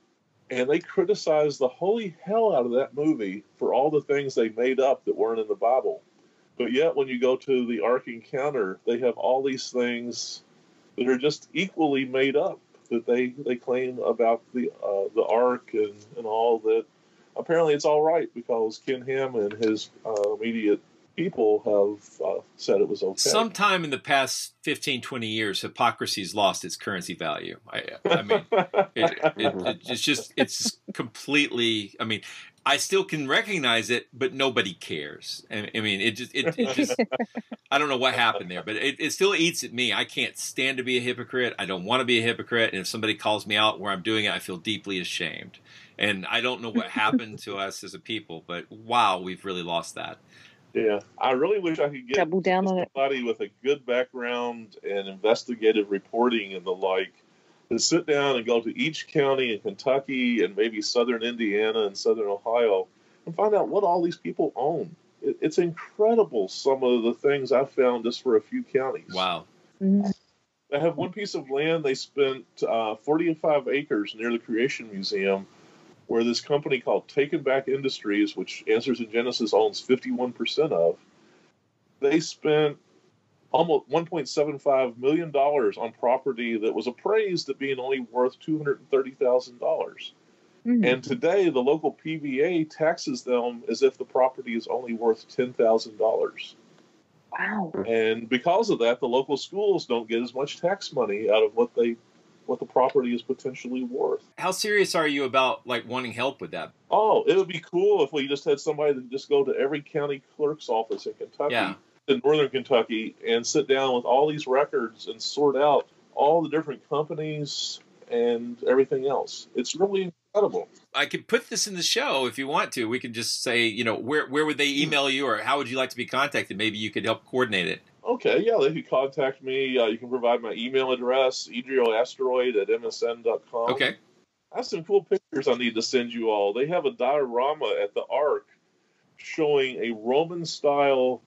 And they criticized the holy hell out of that movie for all the things they made up that weren't in the Bible. But yet, when you go to the Ark Encounter, they have all these things that are just equally made up, that they, they claim about the uh, the Ark and, and all that. Apparently it's all right because Ken Ham and his uh, immediate people have uh, said it was okay. Sometime in the past fifteen, twenty years, hypocrisy's lost its currency value. I, I mean, it, it, it, it's just, it's completely, I mean, I still can recognize it, but nobody cares. I, I mean, it just, it, it just, I don't know what happened there, but it, it still eats at me. I can't stand to be a hypocrite. I don't want to be a hypocrite. And if somebody calls me out where I'm doing it, I feel deeply ashamed. And I don't know what happened to us as a people, but wow, we've really lost that. Yeah, I really wish I could get Double down on somebody it. with a good background and investigative reporting and the like to sit down and go to each county in Kentucky and maybe southern Indiana and southern Ohio and find out what all these people own. It, it's incredible, some of the things I've found just for a few counties. Wow. Mm-hmm. They have one piece of land, they spent uh, forty-five acres near the Creation Museum, where this company called Taken Back Industries, which Answers in Genesis owns fifty-one percent of, they spent almost one point seven five million dollars on property that was appraised at being only worth two hundred thirty thousand dollars. Mm-hmm. And today, the local P V A taxes them as if the property is only worth ten thousand dollars. Wow. And because of that, the local schools don't get as much tax money out of what they what the property is potentially worth. How serious are you about like wanting help with that? Oh, it would be cool if we just had somebody that just go to every county clerk's office in Kentucky, yeah. in northern Kentucky, and sit down with all these records and sort out all the different companies and everything else. It's really incredible. I could put this in the show if you want to. We could just say, you know, where where would they email you, or how would you like to be contacted? Maybe you could help coordinate it. Okay, yeah, they could contact me. Uh, you can provide my email address, edrioasteroid at m s n dot com. Okay. I have some cool pictures I need to send you all. They have a diorama at the Ark showing a Roman-style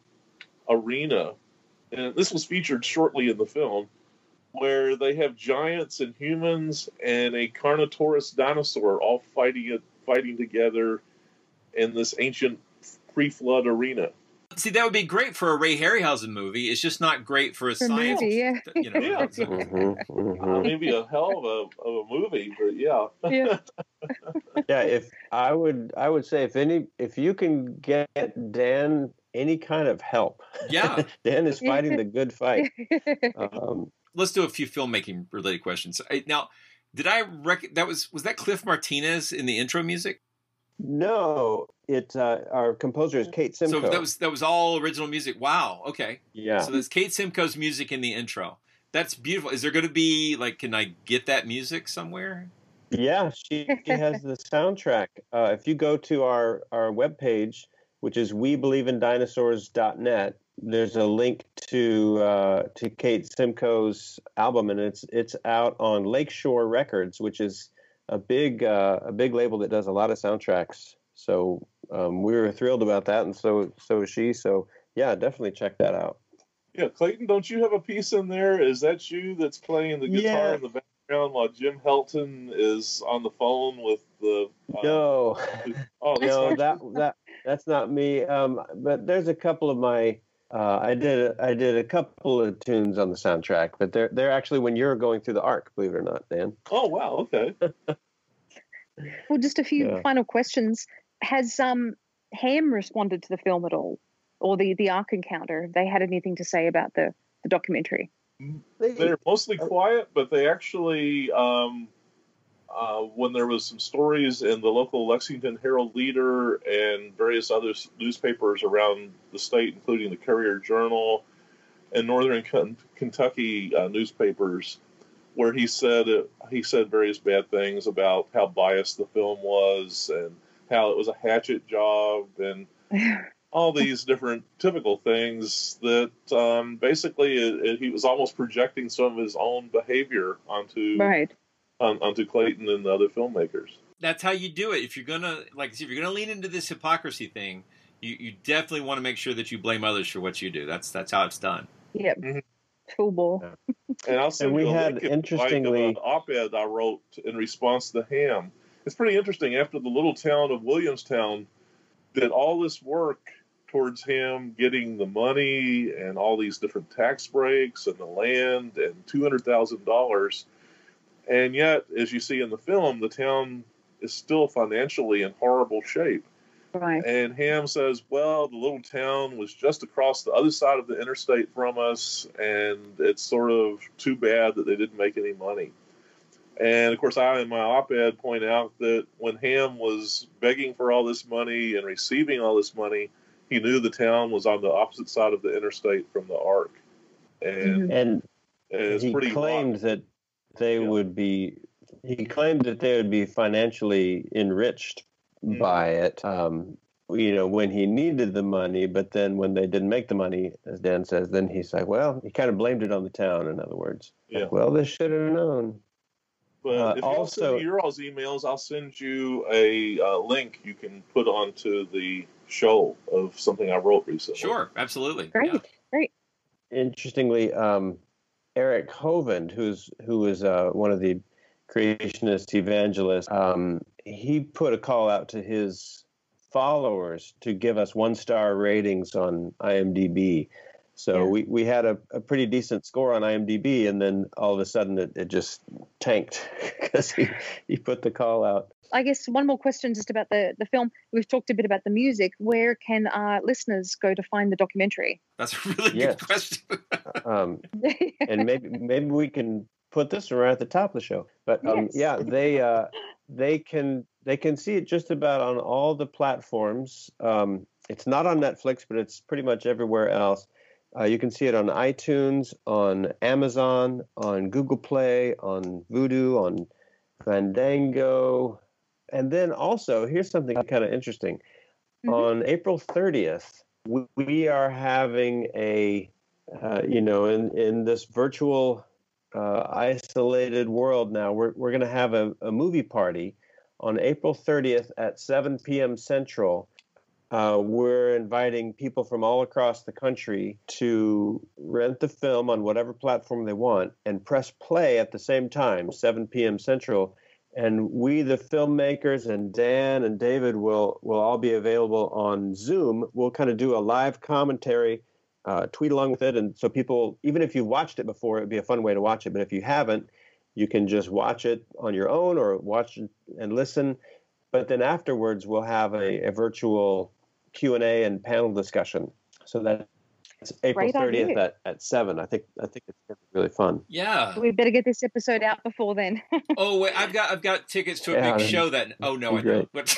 arena, and this was featured shortly in the film, where they have giants and humans and a Carnotaurus dinosaur all fighting fighting together in this ancient pre-flood arena. See, that would be great for a Ray Harryhausen movie. It's just not great for a For a science. movie, yeah. You know, Yeah. so- Mm-hmm, mm-hmm. Uh, maybe a hell of a, of a movie, but yeah. Yeah. Yeah, if I would, I would say if any, if you can get Dan any kind of help, Yeah. Dan is fighting the good fight. Um, Let's do a few filmmaking related questions. I- Now, did I rec- that was was that Cliff Martinez in the intro music? no, it. Uh, our composer is Kate Simcoe. So that was that was all original music. Wow. Okay. Yeah. So there's Kate Simcoe's music in the intro. That's beautiful. Is there going to be like? Can I get that music somewhere? Yeah, she, she has the soundtrack. Uh, if you go to our, our webpage, which is we believe in dinosaurs dot net, there's a link to uh, to Kate Simcoe's album, and it's it's out on Lakeshore Records, which is a big uh, a big label that does a lot of soundtracks. So um, we were thrilled about that, and so so is she. So yeah, definitely check that out. Yeah, Clayton, don't you have a piece in there? Is that you that's playing the guitar Yeah. in the background while Jim Helton is on the phone with the... Uh, No, oh, that's no, not that that that's not me. Um, but there's a couple of my. Uh, I did I did a couple of tunes on the soundtrack, but they're they're actually when you're going through the arc, believe it or not, Dan. Oh, wow, okay. Well, just a few Yeah. final questions. Has um, Ham responded to the film at all, or the the Ark Encounter? Have they had anything to say about the, the documentary? They're mostly quiet, but they actually, um, uh, when there was some stories in the local Lexington Herald Leader and various other s- newspapers around the state, including the Courier Journal and Northern Ken- Kentucky uh, newspapers, where he said it, he said various bad things about how biased the film was and how it was a hatchet job and all these different typical things that um, basically it, it, he was almost projecting some of his own behavior onto Right. on, onto Clayton and the other filmmakers. That's how you do it. If you're gonna like, if you're gonna lean into this hypocrisy thing, you, you definitely want to make sure that you blame others for what you do. That's that's how it's done. Yep. Mhm. Full ball. And I'll send And we you a had, link if you'd interestingly- like, of an op-ed I wrote in response to Ham. It's pretty interesting. After the little town of Williamstown did all this work towards him getting the money and all these different tax breaks and the land and two hundred thousand dollars, and yet, as you see in the film, the town is still financially in horrible shape. Right. And Ham says, well, the little town was just across the other side of the interstate from us, and it's sort of too bad that they didn't make any money. And, of course, I in my op-ed point out that when Ham was begging for all this money and receiving all this money, he knew the town was on the opposite side of the interstate from the Ark. And, And and it's he pretty claimed that they would be. He claimed that they would be financially enriched Mm-hmm. by it. Um, you know, when he needed the money, but then when they didn't make the money, as Dan says, then he's like, well, he kind of blamed it on the town. In other words, Yeah. Like, well, they should have known. But Uh, if you also also- send me your all's emails, I'll send you a uh, link you can put onto the show of something I wrote recently. Sure, absolutely. Great. Yeah. Great. Interestingly, um, Eric Hovind, who's who is uh, one of the creationist evangelists, um, he put a call out to his followers to give us one-star ratings on IMDb. So Yeah. we, we had a, a pretty decent score on IMDb, and then all of a sudden it, it just tanked because he, he put the call out. I guess one more question just about the, the film. We've talked a bit about the music. Where can our listeners go to find the documentary? That's a really Yes. good question. Um, and maybe maybe we can put this right at the top of the show. But um, Yes. yeah, they uh, they can they can see it just about on all the platforms. Um, it's not on Netflix, but it's pretty much everywhere else. Uh, you can see it on iTunes, on Amazon, on Google Play, on Vudu, on Fandango, and then also here's something kind of interesting. Mhm. On April thirtieth, we, we are having a uh, you know in in this virtual uh, isolated world now. We're we're going to have a, a movie party on April thirtieth at seven p.m. Central. Uh, we're inviting people from all across the country to rent the film on whatever platform they want and press play at the same time, seven p.m. Central, and we, the filmmakers, and Dan and David will will all be available on Zoom. We'll kind of do a live commentary, uh, tweet along with it, and so people, even if you've watched it before, it'd be a fun way to watch it. But if you haven't, you can just watch it on your own or watch and listen. But then afterwards, we'll have a, a virtual Q and A and panel discussion. So that's April thirtieth at, at seven. I think I think it's going to be really fun. Yeah. We better get this episode out before then. Oh wait, I've got I've got tickets to a Yeah, big show that. Oh no, I don't. But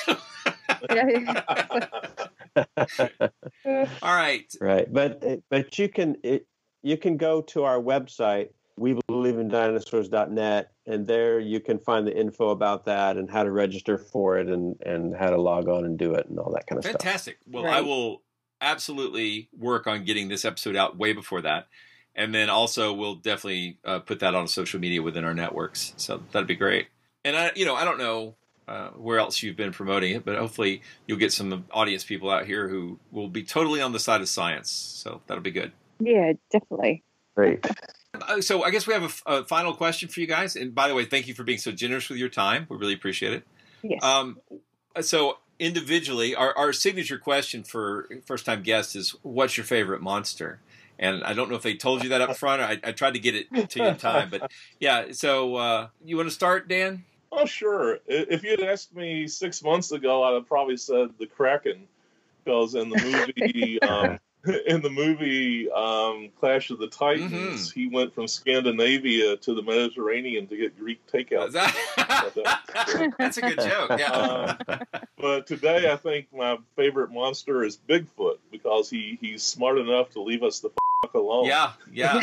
all right. Right, but but you can it, you can go to our website, we believe in dinosaurs dot net, and there you can find the info about that and how to register for it and, and how to log on and do it and all that kind of stuff. Fantastic. Well, Right. I will absolutely work on getting this episode out way before that. And then also we'll definitely uh, put that on social media within our networks. So that'd be great. And I, you know, I don't know uh, where else you've been promoting it, but hopefully you'll get some audience people out here who will be totally on the side of science. So that'll be good. Yeah, definitely. Great. Uh, so I guess we have a, f- a final question for you guys. And by the way, thank you for being so generous with your time. We really appreciate it. Yes. Um, so individually, our, our signature question for first-time guests is, what's your favorite monster? And I don't know if they told you that up front. I, I tried to get it to you in time. But, yeah, so uh, you want to start, Dan? Oh, sure. I- If you'd asked me six months ago, I'd have probably said the Kraken, because in the movie, um, in the movie um, Clash of the Titans, he went from Scandinavia to the Mediterranean to get Greek takeout. That's a good joke. Yeah. Um, but today, I think my favorite monster is Bigfoot, because he, he's smart enough to leave us the fuck alone. Yeah, yeah.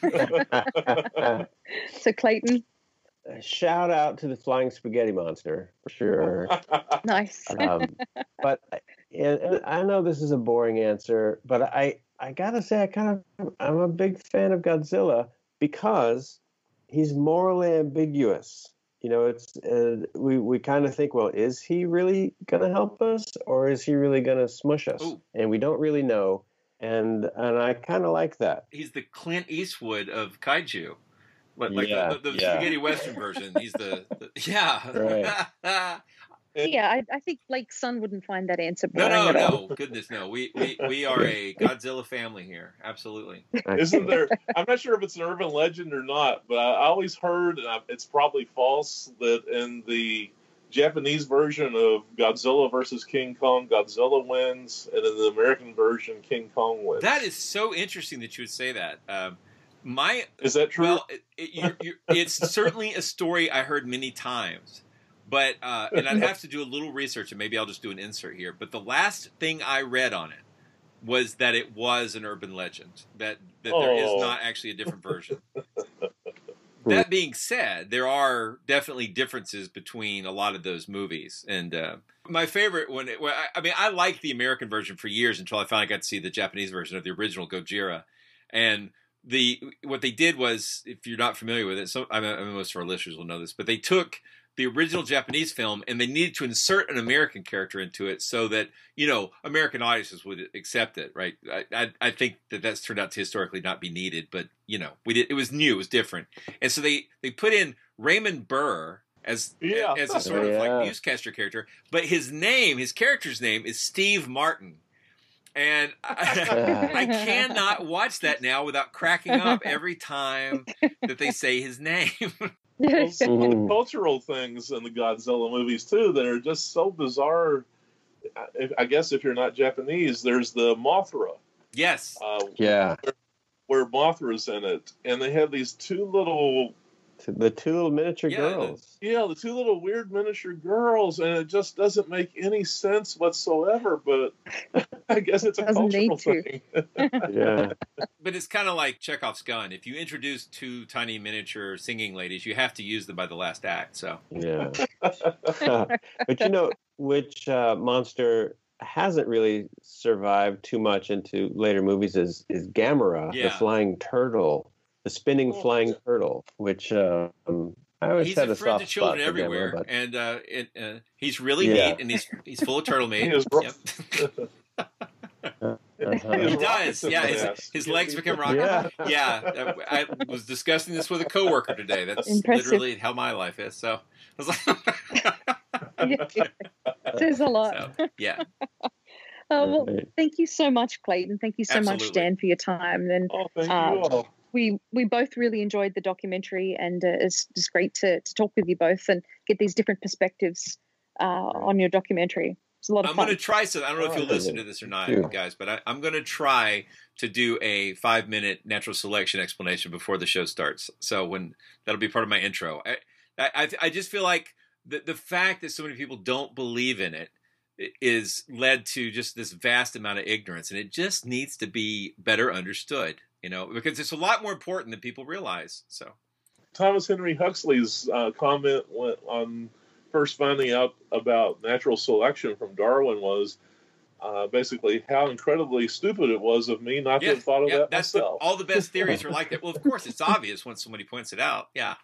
So Clayton, Shout out to the flying spaghetti monster for sure. nice. Um, but and, and I know this is a boring answer, but I I gotta say I kind of I'm a big fan of Godzilla because he's morally ambiguous. You know, it's uh, we we kind of think, well, is he really gonna help us or is he really gonna smush us? Ooh. And we don't really know. And and I kind of like that. He's the Clint Eastwood of kaiju. Like, like Yeah, the, the, the yeah. spaghetti western version. He's the, the yeah. Yeah, I, I think Blake's son wouldn't find that answer No, boring no, at all. no. Goodness, no. We, we we are a Godzilla family here. Absolutely. Isn't there? I'm not sure if it's an urban legend or not, but I I always heard, and I- it's probably false, that in the Japanese version of Godzilla versus King Kong, Godzilla wins, and in the American version, King Kong wins. That is so interesting that you would say that. Um, my Is that true? Well, it, it, you're, you're, it's certainly a story I heard many times. But uh, and I'd have to do a little research, and maybe I'll just do an insert here. But the last thing I read on it was that it was an urban legend, that that there is Oh. not actually a different version. That being said, there are definitely differences between a lot of those movies. And uh, my favorite one, well, I, I mean, I liked the American version for years until I finally got to see the Japanese version of the original Gojira. And the what they did was, if you're not familiar with it, so I mean, I mean, most of our listeners will know this, but they took the original Japanese film and they needed to insert an American character into it so that, you know, American audiences would accept it, right? I, I, I think that that's turned out to historically not be needed, but, you know, we did, it was new, it was different. And so they, they put in Raymond Burr as, Yeah. as a sort of Yeah. like newscaster character, but his name, his character's name is Steve Martin. And I, I cannot watch that now without cracking up every time that they say his name. Well, some of the cultural things in the Godzilla movies too that are just so bizarre. I- I guess if you're not Japanese, there's the Mothra. Yes. Uh, Yeah. where Mothra's in it, and they have these two little, The two little miniature Yeah, girls. yeah, the two little weird miniature girls, and it just doesn't make any sense whatsoever. But I guess it's a Doesn't need cultural to. thing. Yeah. But it's kind of like Chekhov's gun. If you introduce two tiny miniature singing ladies, you have to use them by the last act. So Yeah. But you know which uh, monster hasn't really survived too much into later movies is is Gamera, the Yeah. flying turtle, the spinning Oh. flying turtle, which um, I always he's had a a friend soft to children spot for everywhere, Gamera, but and uh, it, uh, he's really Yeah. neat, and he's he's full of turtle meat. He is ro- Yep. And the time. He does. Yeah, his, his legs become rocket. Yeah. yeah. I was discussing this with a coworker today. That's Impressive. Literally how my life is. So I was like, There's a lot. So, yeah. Oh, well, thank you so much, Clayton. Thank you so Absolutely. much, Dan, for your time. And oh, thank um, you all. we we both really enjoyed the documentary, and uh, it's just great to to talk with you both and get these different perspectives uh, on your documentary. It's a lot of I'm fun. going to try some. I don't know if you'll listen to this or not, Yeah. guys, but I, I'm going to try to do a five minute natural selection explanation before the show starts. So when that'll be part of my intro. I I, I just feel like the the fact that so many people don't believe in it is led to just this vast amount of ignorance, and it just needs to be better understood, you know, because it's a lot more important than people realize. So Thomas Henry Huxley's uh, comment went on first finding out about natural selection from Darwin was uh, basically how incredibly stupid it was of me not yeah, to have thought of yeah, that that's myself. The, all the best theories are like that. Well, of course, it's obvious when somebody points it out. Yeah.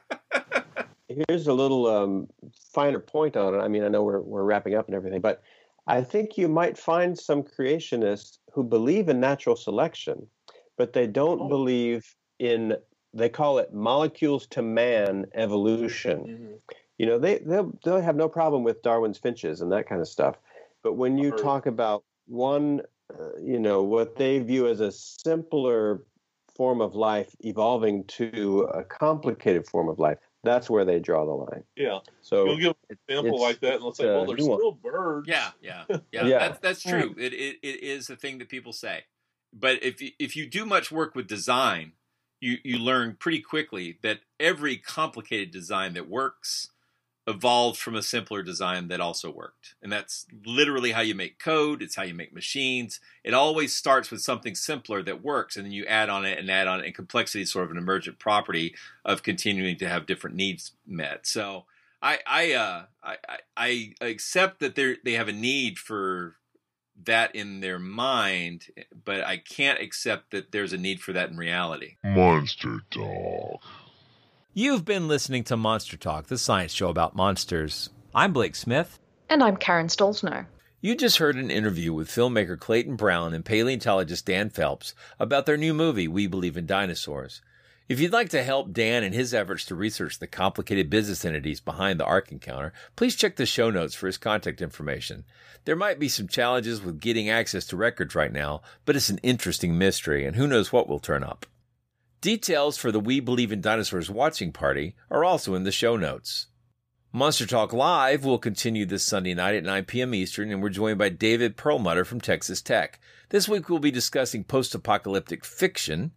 Here's a little um, finer point on it. I mean, I know we're we're wrapping up and everything, but I think you might find some creationists who believe in natural selection, but they don't oh. believe in, they call it molecules to man evolution. Mm-hmm. You know, they they'll, they'll have no problem with Darwin's finches and that kind of stuff. But when you talk about one, uh, you know, what they view as a simpler form of life evolving to a complicated form of life, that's where they draw the line. Yeah. So you'll give an example like that, and let's say, well, there's still birds. Yeah, yeah, yeah. yeah. That's, that's true. It, it it is a thing that people say. But if you, if you do much work with design, you you learn pretty quickly that every complicated design that works evolved from a simpler design that also worked. And that's literally how you make code. It's how you make machines. It always starts with something simpler that works, and then you add on it and add on it, and complexity is sort of an emergent property of continuing to have different needs met. So I I uh, I, I accept that they they have a need for that in their mind, but I can't accept that there's a need for that in reality. Monster Talk. You've been listening to Monster Talk, the science show about monsters. I'm Blake Smith. And I'm Karen Stolzno. You just heard an interview with filmmaker Clayton Brown and paleontologist Dan Phelps about their new movie, We Believe in Dinosaurs. If you'd like to help Dan in his efforts to research the complicated business entities behind the Ark Encounter, please check the show notes for his contact information. There might be some challenges with getting access to records right now, but it's an interesting mystery, and who knows what will turn up. Details for the We Believe in Dinosaurs watching party are also in the show notes. Monster Talk Live will continue this Sunday night at nine p.m. Eastern, and we're joined by David Perlmutter from Texas Tech. This week we'll be discussing post-apocalyptic fiction.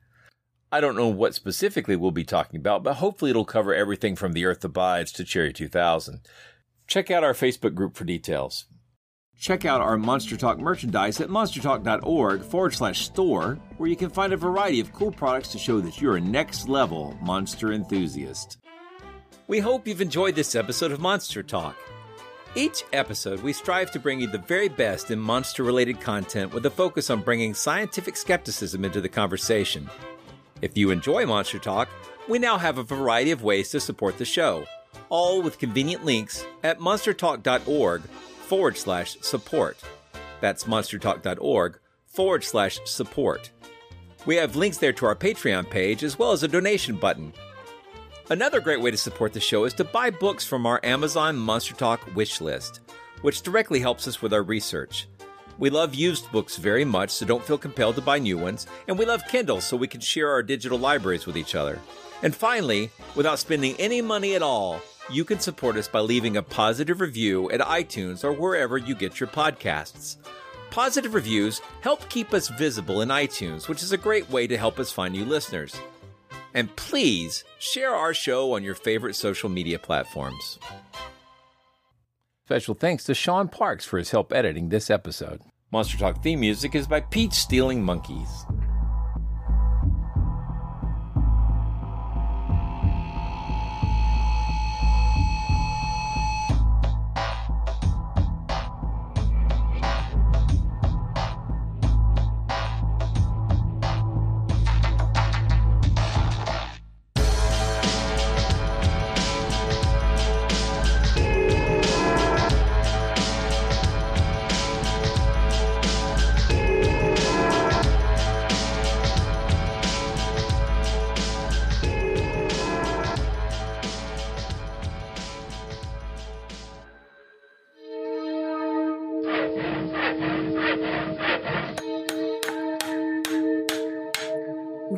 I don't know what specifically we'll be talking about, but hopefully it'll cover everything from The Earth Abides to Cherry two thousand. Check out our Facebook group for details. Check out our Monster Talk merchandise at monstertalk.org forward slash store, where you can find a variety of cool products to show that you're a next-level monster enthusiast. We hope you've enjoyed this episode of Monster Talk. Each episode, we strive to bring you the very best in monster-related content with a focus on bringing scientific skepticism into the conversation. If you enjoy Monster Talk, we now have a variety of ways to support the show, all with convenient links at monstertalk.org forward slash support. That's monstertalk.org forward slash support. We have links there to our Patreon page as well as a donation button. Another great way to support the show is to buy books from our Amazon Monster Talk wish list, which directly helps us with our research. We love used books very much, so don't feel compelled to buy new ones, and we love Kindle so we can share our digital libraries with each other. And finally, without spending any money at all, you can support us by leaving a positive review at iTunes or wherever you get your podcasts. Positive reviews help keep us visible in iTunes, which is a great way to help us find new listeners. And please share our show on your favorite social media platforms. Special thanks to Sean Parks for his help editing this episode. Monster Talk theme music is by Peach Stealing Monkeys.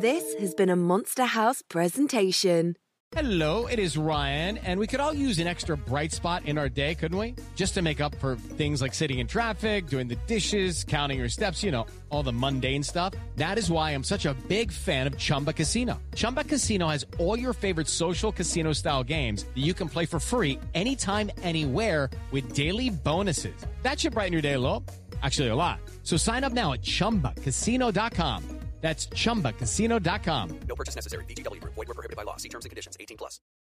This has been a Monster House presentation. Hello, it is Ryan, and we could all use an extra bright spot in our day, couldn't we? Just to make up for things like sitting in traffic, doing the dishes, counting your steps, you know, all the mundane stuff. That is why I'm such a big fan of Chumba Casino. Chumba Casino has all your favorite social casino-style games that you can play for free anytime, anywhere with daily bonuses. That should brighten your day a little. Actually, a lot. So sign up now at chumba casino dot com. That's chumba casino dot com. No purchase necessary. V G W Group. Void where prohibited by law. See terms and conditions. eighteen plus.